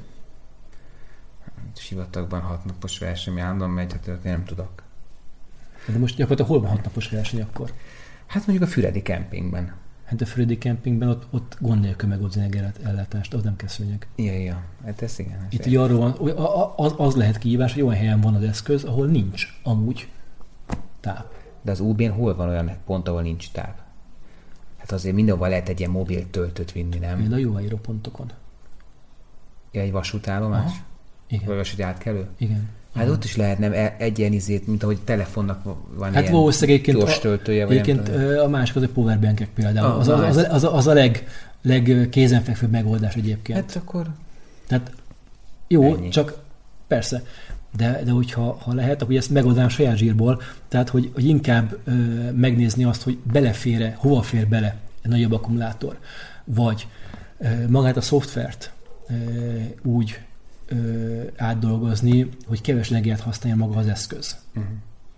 Sivatagban hatnapos verseny, állandóan megy, hát én nem tudok. De most gyakorlatilag hol van hatnapos verseny akkor? Hát mondjuk a Füredi kempingben. Hát a Füredi kempingben ott, ott gond nélkül megoldani ellátást, az nem kell szőnyeg. Ja, ja. Hát ez igen. Itt ugye arról van, az, az lehet kihívás, hogy olyan helyen van az eszköz, ahol nincs amúgy táp. De az u bén hol van olyan pont, ahol nincs táp? Hát azért mindenhol lehet egy ilyen mobil töltőt vinni, nem? Például jó aeropontokon. Ja, egy vasútállomás? Aha. Igen. Vagy vasúti átkelő? Igen. Hát igen. Ott is lehet nem egy ilyen izét, mint ahogy telefonnak van hát ilyen gyors töltője. Egyébként a másik az a powerbankek például. Ah, az, az, az, az, az a leg, legkézenfekvőbb megoldás egyébként. Hát akkor... Tehát jó, ennyi. Csak persze. De, de hogyha ha lehet, akkor ezt megoldanám saját zsírból, tehát hogy, hogy inkább ö, megnézni azt, hogy belefér-e, hova fér bele egy nagyobb akkumulátor, vagy ö, magát a szoftvert ö, úgy ö, átdolgozni, hogy kevés energiát használja maga az eszköz. Uh-huh.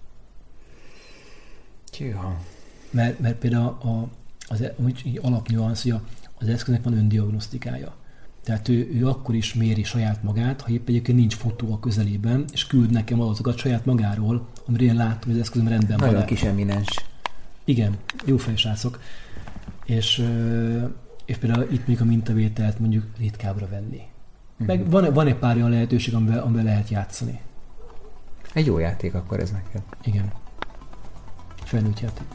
Jó. Mert, mert például a, az alapnyuansz, hogy az eszköznek van öndiagnosztikája. Tehát ő, ő akkor is méri saját magát, ha épp egyébként nincs fotó a közelében, és küld nekem adatokat saját magáról, amire én látom, hogy az eszközöm rendben van. Nagyon kis eminens. Igen, jó fejsrácok. És, és például itt mondjuk a mintavételt mondjuk ritkábbra venni. Meg uh-huh. van, van egy pár olyan lehetőség, amivel, amivel lehet játszani. Egy jó játék akkor ez neked. Igen. Felnőtt játék.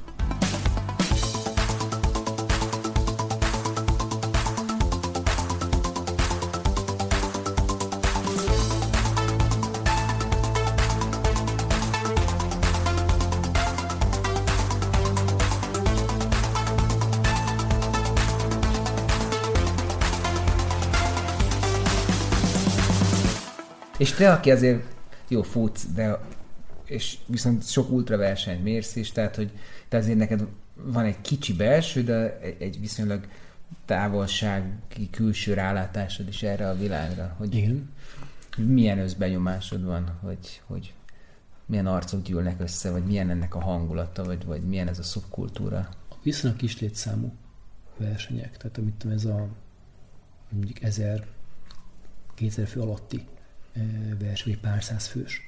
És te, aki azért jó futsz, de és viszont sok ultraversenyt mérsz is, tehát hogy te azért neked van egy kicsi belső, de egy viszonylag távolsági külső rálátásod is erre a világra. Hogy igen. Milyen összbenyomásod van, hogy, hogy milyen arcok gyűlnek össze, vagy milyen ennek a hangulata, vagy, vagy milyen ez a szubkultúra? Viszonylag kis létszámú versenyek, tehát amit tudom, ez a mondjuk ezer, kétezer fő alatti verseny, vagy pár száz fős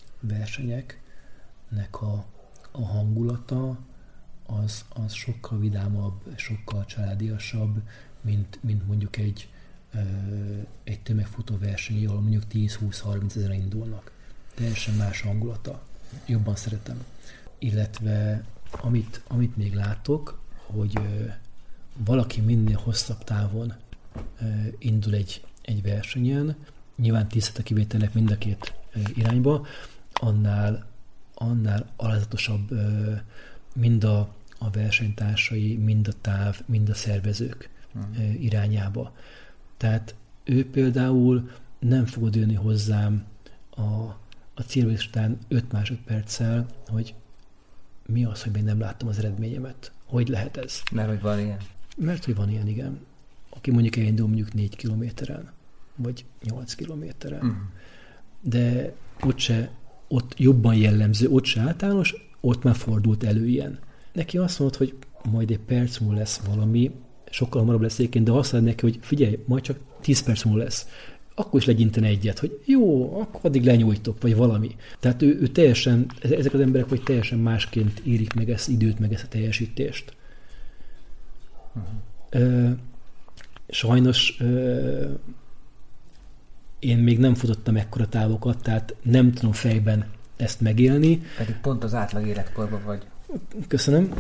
versenyeknek a, a hangulata az, az sokkal vidámabb, sokkal családiasabb, mint, mint mondjuk egy, egy tömegfutó verseny, ahol mondjuk tíz, húsz, harminc ezer indulnak. Teljesen más hangulata. Jobban szeretem. Illetve amit, amit még látok, hogy valaki minél hosszabb távon indul egy, egy versenyen, nyilván tisztelt kivételek mind a két irányba, annál, annál alázatosabb mind a, a versenytársai, mind a táv, mind a szervezők hmm. irányába. Tehát ő például nem fogod jönni hozzám a, a célvégzés után öt másodperccel, hogy mi az, hogy még nem láttam az eredményemet. Hogy lehet ez? Mert hogy van ilyen? Mert hogy van ilyen, igen. Aki mondjuk elindul mondjuk négy kilométeren, vagy nyolc kilométeren. Uh-huh. De ott se, ott jobban jellemző, ott se általános, ott már fordult elő ilyen. Neki azt mondod, hogy majd egy perc múlva lesz valami, sokkal hamarabb lesz egyébként, de azt mondod neki, hogy figyelj, majd csak tíz perc múlva lesz. Akkor is legyintene egyet, hogy jó, akkor addig lenyújtok, vagy valami. Tehát ő, ő teljesen, ezek az emberek vagy teljesen másként érik meg ezt időt, meg ezt a teljesítést. Uh-huh. Ö, sajnos ö, én még nem futottam ekkora távokat, tehát nem tudom fejben ezt megélni. Pedig pont az átlag életkorban vagy. Köszönöm.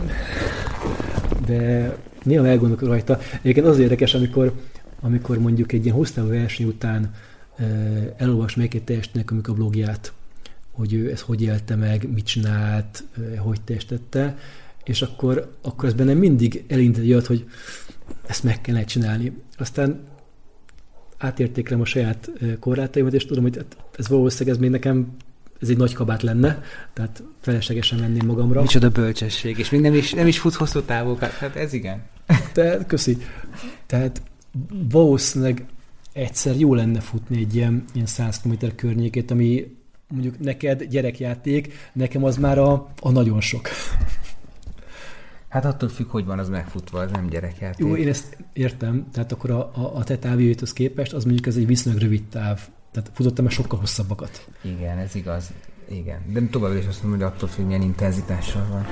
De néha elgondolok rajta. Egyébként az érdekes, amikor, amikor mondjuk egy ilyen hosszú verseny után uh, elolvas meg egy teljesítőnek a blogját, hogy ő ezt hogy élte meg, mit csinált, uh, hogy teljesítette, és akkor, akkor ez bennem mindig elindít egy olyat, hogy ezt meg kellene csinálni. Aztán átértékelem a saját korlátaimat, és tudom, hogy ez valószínűleg ez még nekem ez egy nagy kabát lenne, tehát feleslegesen menném magamra. Micsoda bölcsesség, és még nem is, nem is fut hosszú távokat, hát ez igen. Tehát, köszi. Tehát valószínűleg egyszer jó lenne futni egy ilyen, ilyen száz kilométer környékét, ami mondjuk neked gyerekjáték, nekem az már a, a nagyon sok. Hát attól függ, hogy van az megfutva, az nem gyerekjáték. Jó, én ezt értem, tehát akkor a, a, a te távjaithoz képest, az mondjuk ez egy viszonylag rövid táv. Tehát futottam már sokkal hosszabbakat. Igen, ez igaz. Igen. De továbbra is azt mondom, hogy attól függ, milyen intenzitással van.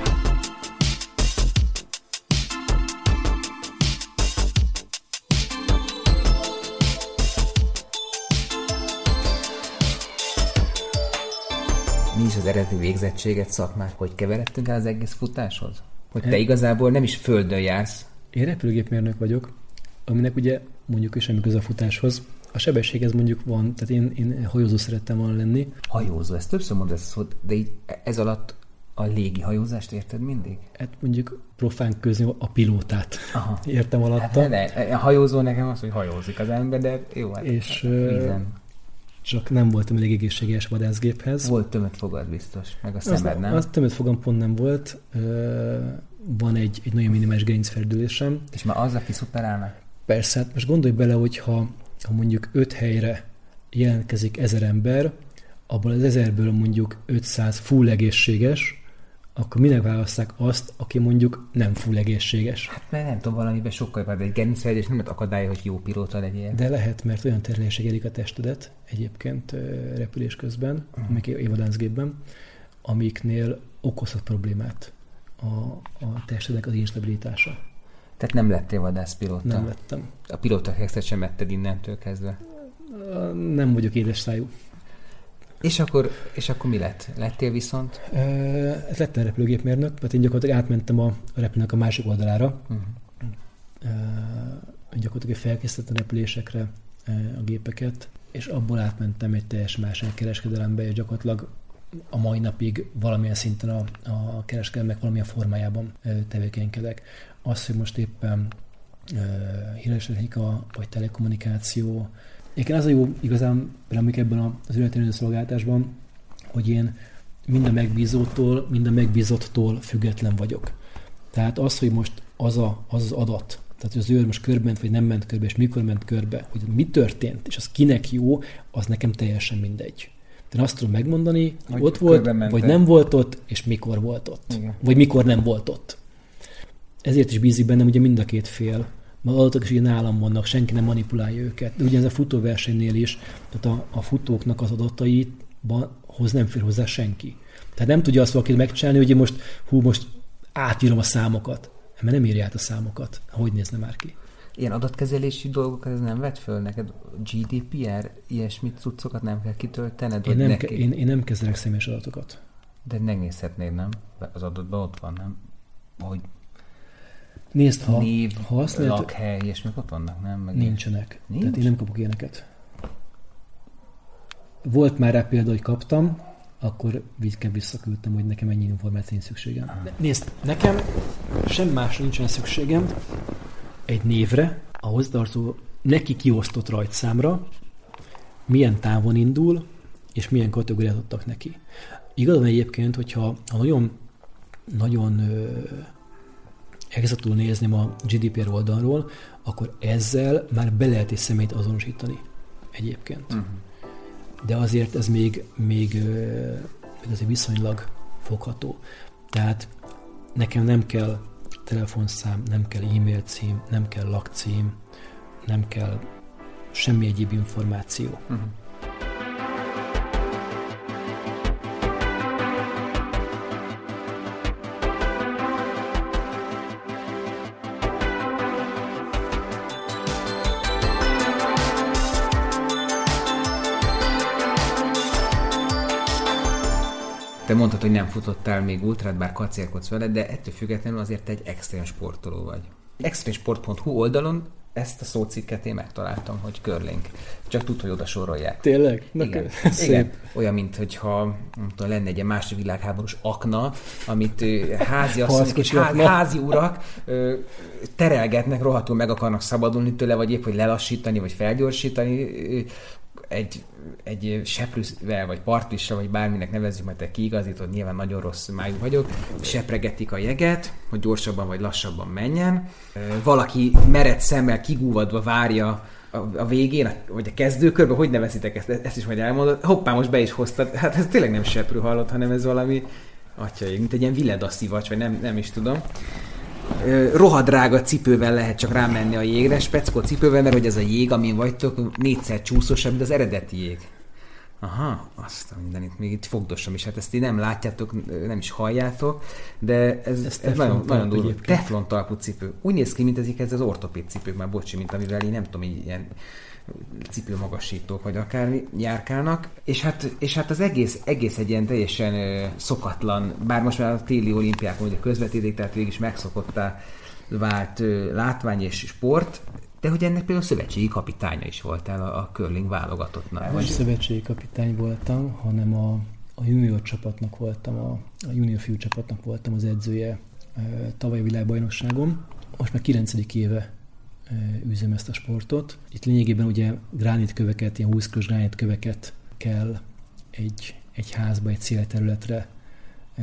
Mi is az eredeti végzettséget, szakmát? Hogy keveredtünk el az egész futáshoz? Hogy te igazából nem is földön jársz. Én repülőgépmérnök vagyok, aminek ugye mondjuk is semmi köze a futáshoz. A sebességhez mondjuk van, tehát én, én hajózó szerettem volna lenni. Hajózó, ezt többször mondod, de így ez alatt a légi hajózást érted mindig? Hát mondjuk profán közül a pilótát Aha. értem alatta. Hát, de, a hajózó nekem az, hogy hajózik az ember, de jó, hát és hát, csak nem voltam elég egészséges vadászgéphez. Volt tömötfogad biztos, meg a szemed, az, nem? Az tömötfogam pont nem volt. Van egy, egy nagyon minimális gerincferdülésem. És már azzal kiszuperálnak? Persze, hát most gondolj bele, hogyha ha mondjuk öt helyre jelentkezik ezer ember, abból az ezerből mondjuk ötszáz full egészséges, akkor minek válasszák azt, aki mondjuk nem full egészséges? Hát mert nem tudom, valamiben sokkal jobb, de egy gerincfeledés nem akadálya, hogy jó pilóta legyél. De lehet, mert olyan terhelések érik a testedet egyébként repülés közben, uh-huh. még évadászgépben, amiknél okozhat problémát a, a testednek az instabilitása. Tehát nem lettél vadászpilóta? Nem lettem. A pilótakexet sem etted innentől kezdve? Nem vagyok édes szájú. És akkor, és akkor mi lett? Lettél viszont? Ez lettem repülőgépmérnök, mert én gyakorlatilag átmentem a repülőnek a másik oldalára. Uh-huh. Gyakorlatilag felkészítettem a repülésekre a gépeket, és abból átmentem egy teljesen más kereskedelembe, és gyakorlatilag a mai napig valamilyen szinten a, a kereskedelmek valamilyen formájában tevékenykedek. Az, hogy most éppen híres technika vagy telekommunikáció. Egyébként az a jó igazán, például ebben az ületérő szolgáltatásban, hogy én mind a megbízótól, mind a megbízottól független vagyok. Tehát az, hogy most az a, az, az adat, tehát hogy az őr most körbe ment, vagy nem ment körbe, és mikor ment körbe, hogy mi történt, és az kinek jó, az nekem teljesen mindegy. De azt tudom megmondani, hogy, hogy ott volt, vagy nem volt ott, és mikor volt ott. Igen. Vagy mikor nem volt ott. Ezért is bízik bennem ugye mind a két fél. Mert adatok is ugye nálam vannak, senki nem manipulálja őket. De ugyanez a futóversenynél is, tehát a, a futóknak az adataihoz nem fér hozzá senki. Tehát nem tudja azt valaki megcsinálni, hogy én most, hú, most átírom a számokat. Mert nem írja át a számokat. Hogy nézne már ki? Ilyen adatkezelési dolgokat ez nem vett föl neked? gé dé pé er, ilyesmit cuccokat nem kell kitöltened? Én nem, ke- én, én nem kezelek személyes adatokat. De megnézhetnéd, nem? Az adatban ott van, nem? Hogy nézd, ha, név, ha azt lehet, lakhely, ilyesmik ott vannak, nem? Meg nincsenek. Nincs? Tehát én nem kapok ilyeneket. Volt már rá példa, hogy kaptam, akkor vigykem visszaküldtem, hogy nekem ennyi információ nincs szükségem. Ah. Nézd, nekem sem másra nincsen szükségem, egy névre, a hozzátartozó neki kiosztott rajtszámra, milyen távon indul, és milyen kategóriát adtak neki. Igazán egyébként, hogyha ha nagyon, nagyon exaktul nézném a gé dé pé er oldalról, akkor ezzel már be lehet egy személyt azonosítani egyébként. Uh-huh. De azért ez még, még, még azért viszonylag fogható. Tehát nekem nem kell telefonszám, nem kell e-mail cím, nem kell lakcím, nem kell semmi egyéb információ. Uh-huh. Te mondtad, hogy nem futottál még ultrát, bár kacérkodsz vele, de ettől függetlenül azért te egy extrém sportoló vagy. extrémsport pont hu oldalon ezt a szócikket én megtaláltam, hogy curling. Csak tud, hogy oda sorolják. Tényleg? Igen. Igen. Olyan, mint hogyha tudom, lenne egy második világháborús akna, amit házi asszonyok és házi, házi urak ö, terelgetnek, rohadtul meg akarnak szabadulni tőle, vagy épp, hogy lelassítani, vagy felgyorsítani. Egy, egy seprűvel, vagy partvissal, vagy bárminek nevezzük, mert te kiigazítod, nyilván nagyon rossz májú vagyok, sepregetik a jeget, hogy gyorsabban vagy lassabban menjen. Valaki mered szemmel kigúvadva várja a, a végén, vagy a kezdőkörben, hogy nevezitek ezt? Ezt is majd elmondod. Hoppá, most be is hoztad. Hát ez tényleg nem seprű hallott, hanem ez valami, atyaig, mint egy ilyen viledaszivacs, vagy nem, nem is tudom. Rohadrága cipővel lehet csak rámenni a jégre, speckó cipővel, mert hogy ez a jég, amin vagytok, négyszer csúszósabb, mint az eredeti jég. Aha, azt a mindenit, még itt fogdosom is, hát ezt így nem látjátok, nem is halljátok, de ez, ez, ez nagyon, nagyon durva. Teflon talpú cipő. Úgy néz ki, mint ezek ez az ortopéd cipők, már bocsi, mint amivel én nem tudom, így ilyen cipőmagasítók, vagy akármi járkálnak, és hát, és hát az egész, egész egy ilyen teljesen ö, szokatlan, bár most már a téli olimpiákon ugye közvetítik, tehát végig is megszokottá vált ö, látvány és sport, de hogy ennek például szövetségi kapitánya is voltál a, a curling válogatottnak. Nem szövetségi kapitány voltam, hanem a, a junior csapatnak voltam, a, a junior fiú csapatnak voltam az edzője ö, tavaly világbajnokságon. Most már kilencedik éve űzöm ezt a sportot. Itt lényegében ugye gránitköveket, ilyen húsz kilós gránitköveket kell egy, egy házba, egy célterületre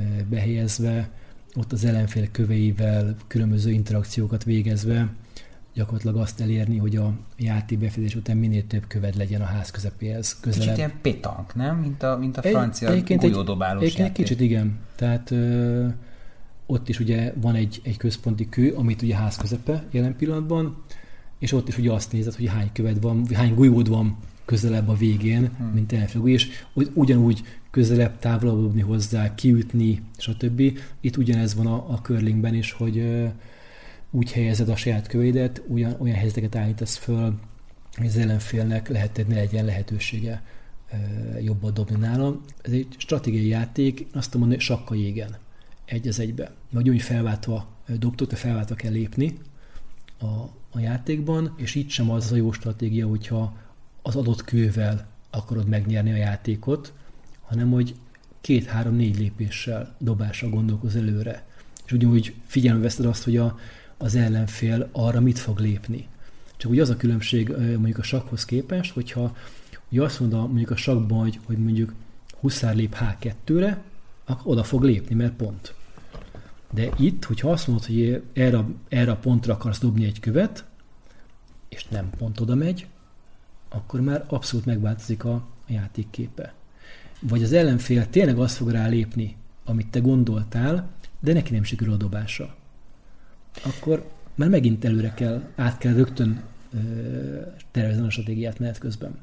behelyezve, ott az ellenfél köveivel különböző interakciókat végezve, gyakorlatilag azt elérni, hogy a játék befejezés után minél több követ legyen a ház közepéhez közelebb. Kicsit ilyen pétank, nem? Mint a, mint a francia egy, golyódobálós egy, játék. Kicsit igen. Tehát ö, ott is ugye van egy, egy központi kő, amit ugye ház közepe jelen pillanatban, és ott is ugye azt nézed, hogy hány követ van, hány golyód van közelebb a végén, hmm. mint elfogó, és ugyanúgy közelebb, távolabb dobni hozzá, kiütni, stb. Itt ugyanez van a, a curlingben is, hogy ö, úgy helyezed a saját köveidet, olyan, olyan helyzeteket állítasz föl, hogy az ellenfélnek lehet, ne legyen lehetősége ö, jobban dobni nálam. Ez egy stratégiai játék, azt mondom, hogy sakka jégen, egy az egybe. Vagy úgy felváltva dobtok, te felváltva kell lépni a, a játékban, és itt sem az a jó stratégia, hogyha az adott kővel akarod megnyerni a játékot, hanem hogy két-három-négy lépéssel, dobással gondolkoz előre. És ugyanúgy figyelme veszed azt, hogy a, az ellenfél arra mit fog lépni. Csak úgy az a különbség mondjuk a sakkhoz képest, hogyha ugye azt mondod mondjuk a sakkban, hogy, hogy mondjuk huszár lép há kettőre, akkor oda fog lépni, mert pont. De itt, hogyha azt mondod, hogy erre, erre a pontra akarsz dobni egy követ, és nem pont oda megy, akkor már abszolút megváltozik a, a játékképe. Vagy az ellenfél tényleg azt fog rá lépni, amit te gondoltál, de neki nem sikerül a dobása. Akkor már megint előre kell, át kell rögtön ö, tervezni a stratégiát menet közben.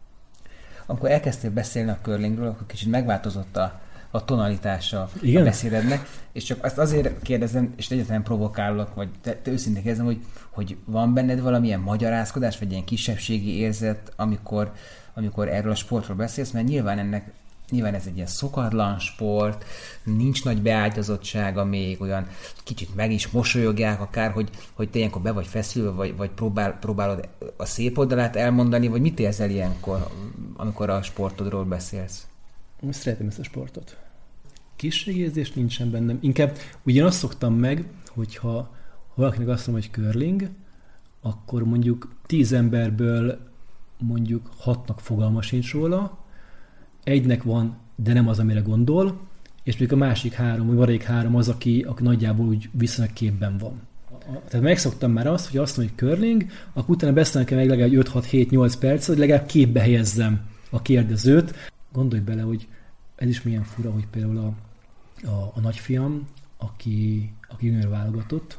Amikor elkezdtél beszélni a curlingről, akkor kicsit megváltozott a, a tonalitása Igen? a beszédednek, és csak azt azért kérdezem, és egyáltalán provokálok, vagy te, te őszintén kérdezem, hogy, hogy van benned valamilyen magyarázkodás, vagy ilyen kisebbségi érzet, amikor, amikor erről a sportról beszélsz, mert nyilván ennek Nyilván ez egy ilyen szokatlan sport, nincs nagy beágyazottsága még, olyan kicsit meg is mosolyogják akár, hogy, hogy te ilyenkor be vagy feszülve, vagy, vagy próbál, próbálod a szép oldalát elmondani, vagy mit érzel ilyenkor, amikor a sportodról beszélsz? Most szeretem ezt a sportot. Kisségérzés nincsen bennem. Inkább ugyan azt szoktam meg, hogyha valakinek azt mondom, hogy curling, akkor mondjuk tíz emberből mondjuk hatnak fogalma sincs róla, egynek van, de nem az, amire gondol, és még a másik három, vagy maradék három az, aki, aki nagyjából úgy viszonylag képben van. Tehát megszoktam már azt, hogy azt mondom, hogy curling, akkor utána beszélnek meg legalább öt hat hét nyolc perc, hogy legalább képbe helyezzem a kérdezőt. Gondolj bele, hogy ez is milyen fura, hogy például a, a, a nagyfiam, aki, aki junior válogatott,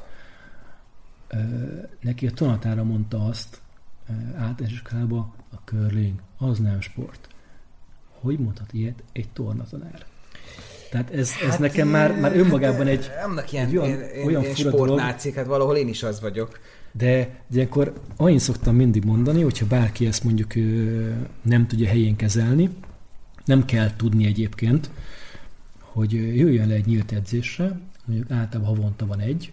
neki a tanatára mondta azt általános iskolában, a curling, az nem sport. Hogy mondhat ilyet egy tornatanár? Tehát ez, ez hát nekem már, már önmagában egy, ilyen, egy olyan, ilyen, olyan ilyen fura dolog. sportnácik, hát valahol én is az vagyok. De ilyenkor annyit szoktam mindig mondani, hogyha bárki ezt mondjuk nem tudja helyén kezelni, nem kell tudni egyébként, hogy jöjjön le egy nyílt edzésre, mondjuk általában havonta van egy,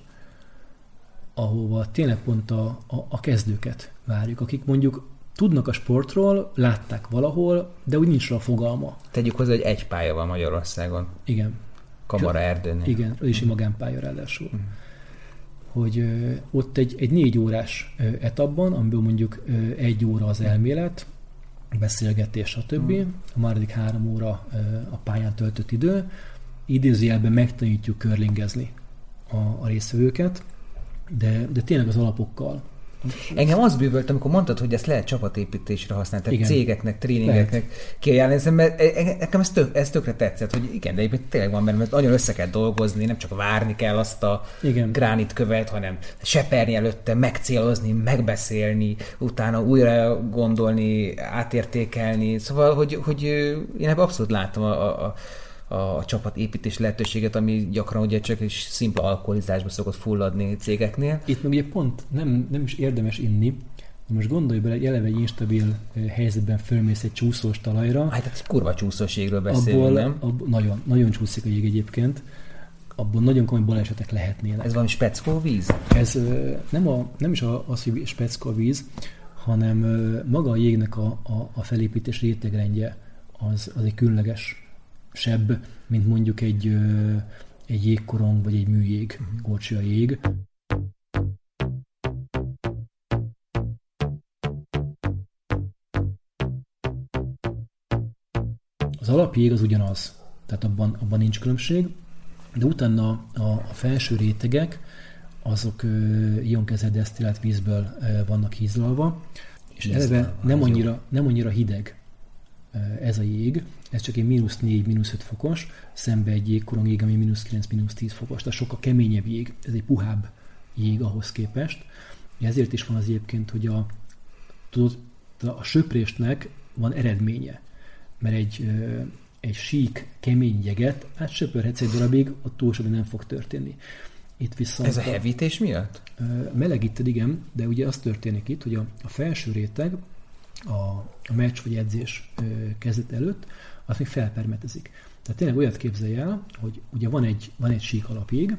ahova tényleg pont a, a, a kezdőket várjuk, akik mondjuk tudnak a sportról, látták valahol, de úgy nincs rá a fogalma. Tegyük hozzá, hogy egy pálya van Magyarországon. Igen. Kamara Erdőnél. Igen, az is egy magánpálya ráadásul. Mm. Hogy ö, ott egy, egy négy órás ö, etapban, amiből mondjuk ö, egy óra az elmélet, beszélgetés, stb. Mm. A második három óra ö, a pályán töltött idő. Idézőjelben megtanítjuk curlingezni a, a résztvevőket, de, de tényleg az alapokkal. Engem az bűvölt, amikor mondtad, hogy ezt lehet csapatépítésre használni, tehát igen, cégeknek, tréningeknek kiajánlani, mert nekem ez, tök, ez tökre tetszett, hogy igen, de egyébként tényleg van benne, mert nagyon össze kell dolgozni, nem csak várni kell azt a igen. gránitkövet, hanem seperni előtte, megcélozni, megbeszélni, utána újra gondolni, átértékelni, szóval, hogy, hogy én ebben abszolút látom a, a a csapatépítés lehetőséget, ami gyakran ugye csak is szimpla alkoholizásba szokott fulladni cégeknél. Itt meg ugye pont nem, nem is érdemes inni. Most gondolj bele, egy eleve egy instabil helyzetben fölmész egy csúszós talajra. Hát egy kurva csúszós jégről beszélünk, abból, nem? Abból, nagyon, nagyon csúszik a jég egyébként. Abból nagyon komoly balesetek lehetnének. Ez valami speckó víz? Ez nem, a, nem is az, hogy speckó víz, hanem maga a jégnek a, a, a felépítés rétegrendje az, az egy különleges sebb, mint mondjuk egy, ö, egy jégkorong, vagy egy műjég, uh-huh. gorcsia jég. Az alapjég az ugyanaz, tehát abban, abban nincs különbség, de utána a, a felső rétegek, azok ionkezelt desztillált vízből vannak hízlalva, és eleve nem annyira, nem annyira hideg ez a jég, ez csak egy mínusz négy, mínusz öt fokos, szembe egy jégkorong jég, ami mínusz kilenc, mínusz tíz fokos, tehát sokkal keményebb jég, ez egy puhább jég ahhoz képest. Ezért is van az egyébként, hogy a, tudod, a söprésnek van eredménye, mert egy, egy sík, kemény jeget, hát söpörhetsz egy darabig, ott túl sok nem fog történni. Itt viszont ez a hevítés miatt? Melegíted, igen, de ugye az történik itt, hogy a, a felső réteg a, a meccs vagy edzés kezdet előtt, az még felpermetezik. Tehát tényleg olyat képzelj el, hogy ugye van egy, van egy sík alapjég,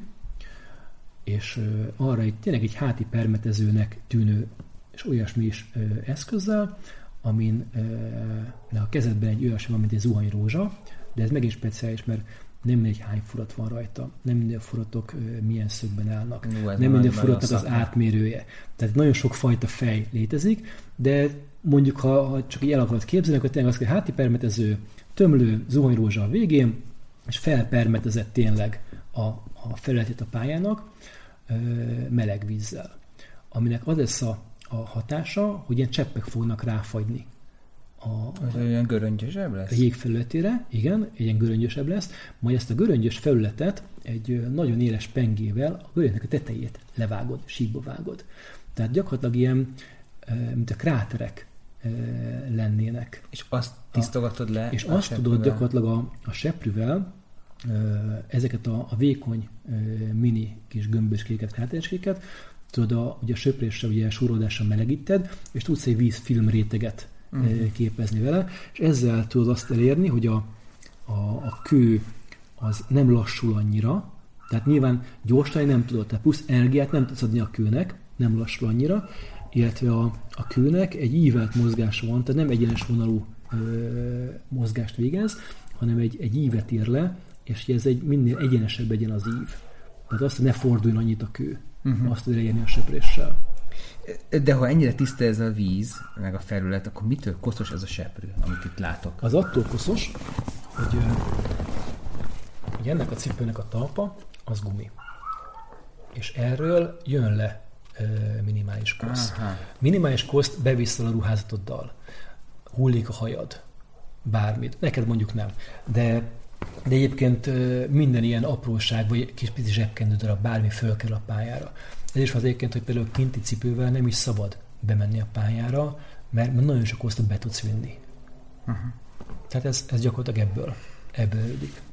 és arra egy, tényleg egy háti permetezőnek tűnő és olyasmi is eszközzel, amin a kezedben egy olyasmi van, mint egy zuhanyrózsa, de ez megint speciális, mert nem mindegy hány furat van rajta, nem minden furatok milyen szögben állnak, Ú, nem minden furatnak az átmérője. Tehát nagyon sok fajta fej létezik, de mondjuk, ha, ha csak így el akarod képzelni, akkor tényleg az, hogy háti permetező, tömlő zuhanyrózsa a végén, és felpermetezett tényleg a, a felületét a pályának ö, meleg vízzel. Aminek az lesz a, a hatása, hogy ilyen cseppek fognak ráfagyni. A, az olyan göröngyösebb lesz? A jég felületére, igen, ilyen göröngyösebb lesz, majd ezt a göröngyös felületet egy nagyon éles pengével a göröngynek a tetejét levágod, síkba vágod. Tehát gyakorlatilag ilyen, mint a kráterek lennének. És azt tisztogatod le? És azt seprűvel? Tudod gyakorlatilag a, a seprűvel ezeket a, a vékony mini kis gömböskéket, krátereskéket, tudod, a, ugye a söpréssel, ugye a súródással melegíted, és tudsz egy vízfilm réteget uh-huh. képezni vele, és ezzel tudod azt elérni, hogy a, a, a kő az nem lassul annyira, tehát nyilván gyorsítani nem tudod, tehát plusz energiát nem tudsz adni a kőnek, nem lassul annyira, illetve a, a kőnek egy ívelt mozgása van, tehát nem egyenes vonalú ö, mozgást végez, hanem egy, egy ívet ír le, és ez egy minél egyenesebb legyen az ív. Tehát azt, hogy ne forduljon annyit a kő. Uh-huh. Azt tud elérni a söpréssel. De ha ennyire tiszta ez a víz, meg a felület, akkor mitől koszos ez a seprű, amit itt látok? Az attól koszos, hogy, hogy ennek a cipőnek a talpa az gumi. És erről jön le minimális kosz. Aha. Minimális koszt beviszel a ruházatoddal. Hullik a hajad. Bármit. Neked mondjuk nem. De, de egyébként minden ilyen apróság, vagy kis pici zsebkendő darab, bármi fölkerül a pályára. Ez is az egyébként, hogy például kinti cipővel nem is szabad bemenni a pályára, mert nagyon sok kosztot be tudsz vinni. Uh-huh. Tehát ez, ez gyakorlatilag ebből, ebből ölik.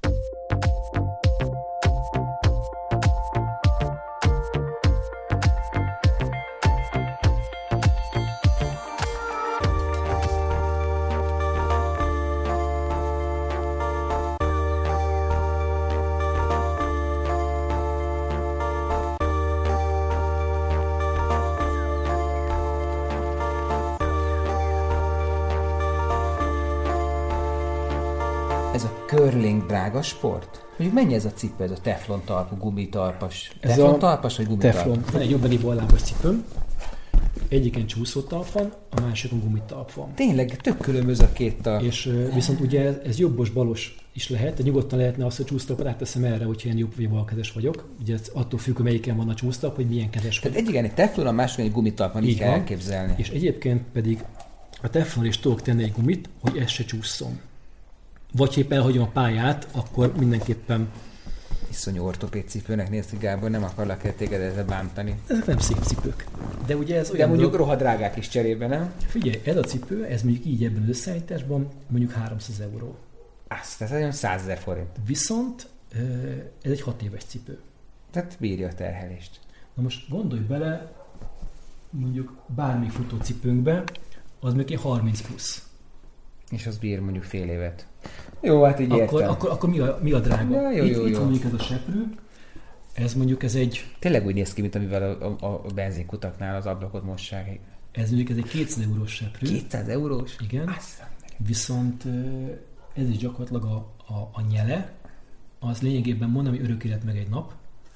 Curling drága sport? Mondjuk mennyi ez a cipő, ez a teflon talpú, gumitalpas? Teflon talpas, vagy gumitalpas? Teflon. Van egy jobbeli ballábas cipőm. Egyiken csúszótalp van, a másikon gumitalp van. Tényleg, tök különböző a két talp. És viszont ugye ez jobbos-balos is lehet, de nyugodtan lehetne azt, hogy csúsztalpot átteszem erre, hogyha ilyen jobb vagy balkezes vagyok. Ugye attól függ, hogy melyiken van a csúsztalp, hogy milyen kezes vagy. Tehát egyiken egy teflon, a másikon egy gumitalp van, így kell elképzelni. És egyébként pedig a teflon is tudok tenni egy gumit, hogy ez se csúszson. Vagy ha éppen elhagyom a pályát, akkor mindenképpen... Iszonyú ortopéd cipőnek nézd, hogy Gábor, nem akarlak el téged ezzel bántani. Ezek nem szép cipők. De ugye ez olyan... De mondjuk dolog... rohadrágák is cserébe, nem? Figyelj, ez a cipő, ez mondjuk így ebben az összeállításban mondjuk háromszáz euró. Azt, ez olyan százezer forint. Viszont ez egy hat éves cipő. Tehát bírja a terhelést. Na most gondolj bele, mondjuk bármi futócipőnkbe, az mondjuk egy harminc plusz. És az bír mondjuk fél évet. Jó, hát így akkor, értem. Akkor, akkor mi, a, mi a drága? Ja, jó, itt, jó, itt jó. mondjuk ez a seprű, ez mondjuk ez egy... Tényleg úgy néz ki, mint amivel a, a, a benzinkutaknál az ablakot mossák. Ez mondjuk ez egy kétszáz eurós seprű. kétszáz eurós? Igen. Aztán. Viszont ez is gyakorlatilag a, a, a nyele, az lényegében mondom, hogy örök élet meg egy nap.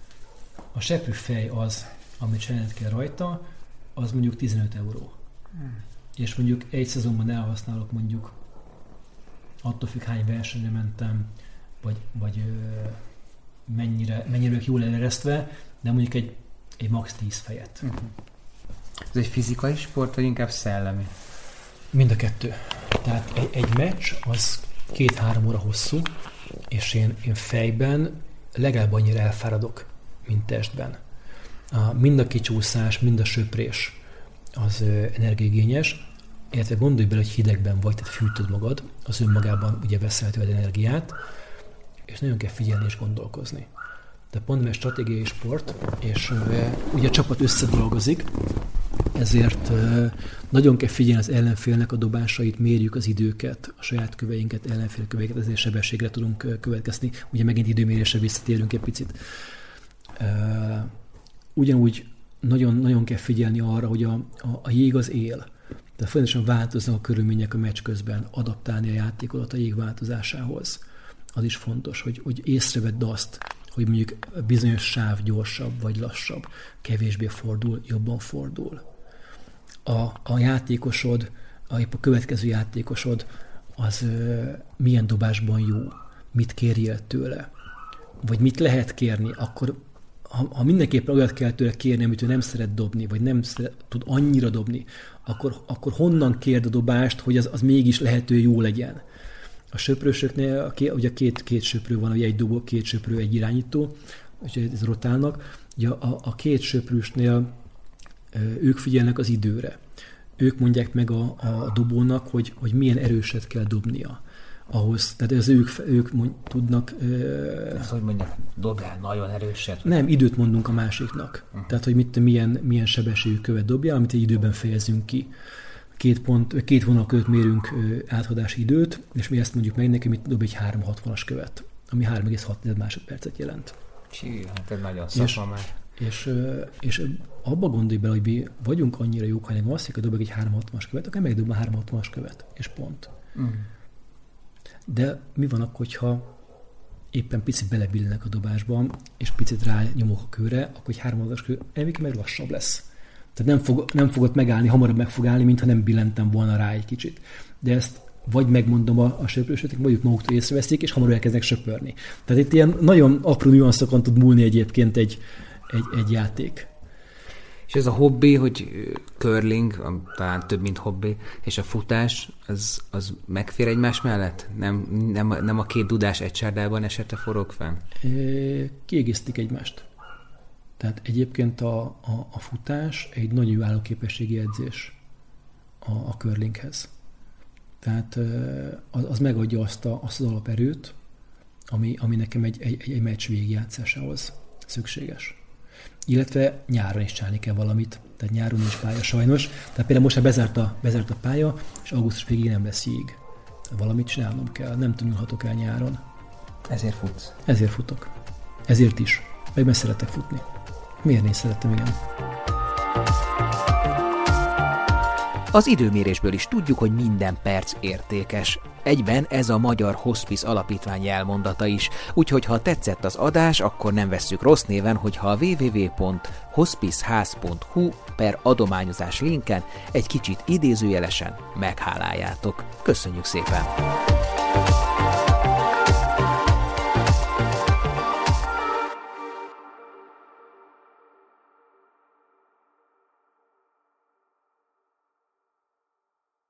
A seprű fej az, amit csinálnod kell rajta, az mondjuk tizenöt euró. Hmm. És mondjuk egy szezonban elhasználok mondjuk, attól függ, hány versenyre mentem, vagy, vagy ö, mennyire, mennyire jól eleresztve, de mondjuk egy egy max tíz fejet. Uh-huh. Ez egy fizikai sport, vagy inkább szellemi? Mind a kettő. Tehát egy, egy meccs az két-három óra hosszú, és én, én fejben legalább annyira elfáradok, mint testben. A, mind a kicsúszás, mind a söprés az ö, energiaigényes, illetve gondolj bele, hogy hidegben vagy, tehát fűtöd magad, az önmagában ugye veszel tőled energiát, és nagyon kell figyelni és gondolkozni. Tehát pont mert stratégiai sport, és ö, ugye a csapat összedolgozik, ezért ö, nagyon kell figyelni az ellenfélnek a dobásait, mérjük az időket, a saját köveinket, ellenfél köveiket, ezért sebességre tudunk ö, következni. Ugye megint időmérésre visszatérünk egy picit. Ö, ugyanúgy nagyon, nagyon kell figyelni arra, hogy a, a, a jég az él. Tehát folyamatosan változnak a körülmények a meccs közben, adaptálni a játékodat a jég változásához. Az is fontos, hogy, hogy észrevedd azt, hogy mondjuk bizonyos sáv gyorsabb vagy lassabb, kevésbé fordul, jobban fordul. A, a játékosod, a, a következő játékosod, az ö, milyen dobásban jó, mit kérjél tőle, vagy mit lehet kérni, akkor ha, ha mindenképpen olyat kell tőle kérni, amit ő nem szeret dobni, vagy nem szeret, tud annyira dobni, akkor, akkor honnan kérd a dobást, hogy az, az mégis lehető jó legyen. A söprősöknél ugye két, két söprő van, ugye egy dobó, két söprő, egy irányító, úgyhogy ez rotálnak. Ugye a, a két söprősnél ők figyelnek az időre. Ők mondják meg a, a dobónak, hogy, hogy milyen erőset kell dobnia ahhoz. Tehát az ők, ők mond, tudnak... Ezt, hogy mondják, dobjál nagyon erőset? Nem, időt mondunk a másiknak. Uh-huh. Tehát, hogy mit, milyen, milyen sebességű követ dobja, amit egy időben fejezünk ki. Két, pont, két vonal között mérünk áthadási időt, és mi ezt mondjuk meg neki, mit dob egy három hatvanas követ, ami három egész hat másodpercet jelent. Csí, hát ez nagyon szakma már. És, és abba gondolj bele, hogy mi vagyunk annyira jók, ha nem azt mondjuk, hogy dobok egy három hatvanas követ, akkor megdob a három hatvanas követ, és pont. Mm. De mi van akkor, hogyha éppen picit belebillenek a dobásban, és picit rányomok a kőre, akkor egy három hatvanas kő elvég meg lassabb lesz. Tehát nem, fog, nem fogod megállni, hamarabb meg fog állni, mintha nem billentem volna rá egy kicsit. De ezt vagy megmondom a, a söprősöknek, vagy ők maguktól észreveszik, és hamarabb elkezdenek söpörni. Tehát itt ilyen nagyon apró nüanszokon tud múlni egyébként egy, egy, egy játék. És ez a hobbi, hogy curling, talán több, mint hobbi, és a futás, az, az megfér egymás mellett? Nem, nem, nem a két dudás egy csárdában esete forog fenn? Kiegészítik egymást. Tehát egyébként a, a, a futás egy nagyon jó állóképességi edzés a, a curlinghez. Tehát az, az megadja azt, a, azt az alaperőt, ami, ami nekem egy, egy, egy meccs végigjátszásához szükséges. Illetve nyáron is csinálni kell valamit, tehát nyáron nincs pálya sajnos. Tehát például most már bezárt a, bezárt a pálya, és augusztus végig nem lesz jég. Valamit csinálnom kell, nem tanulhatok el nyáron. Ezért futsz? Ezért futok. Ezért is. Meg mert szeretek futni. Miért nem szerettem, igen. Az időmérésből is tudjuk, hogy minden perc értékes. Egyben ez a Magyar Hospice Alapítvány jelmondata is, úgyhogy ha tetszett az adás, akkor nem vesszük rossz néven, hogyha a double-u double-u double-u pont hospiceház pont hu per adományozás linken egy kicsit idézőjelesen megháláljátok. Köszönjük szépen!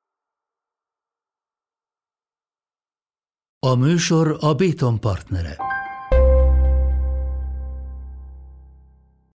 A műsor a Béton partnere.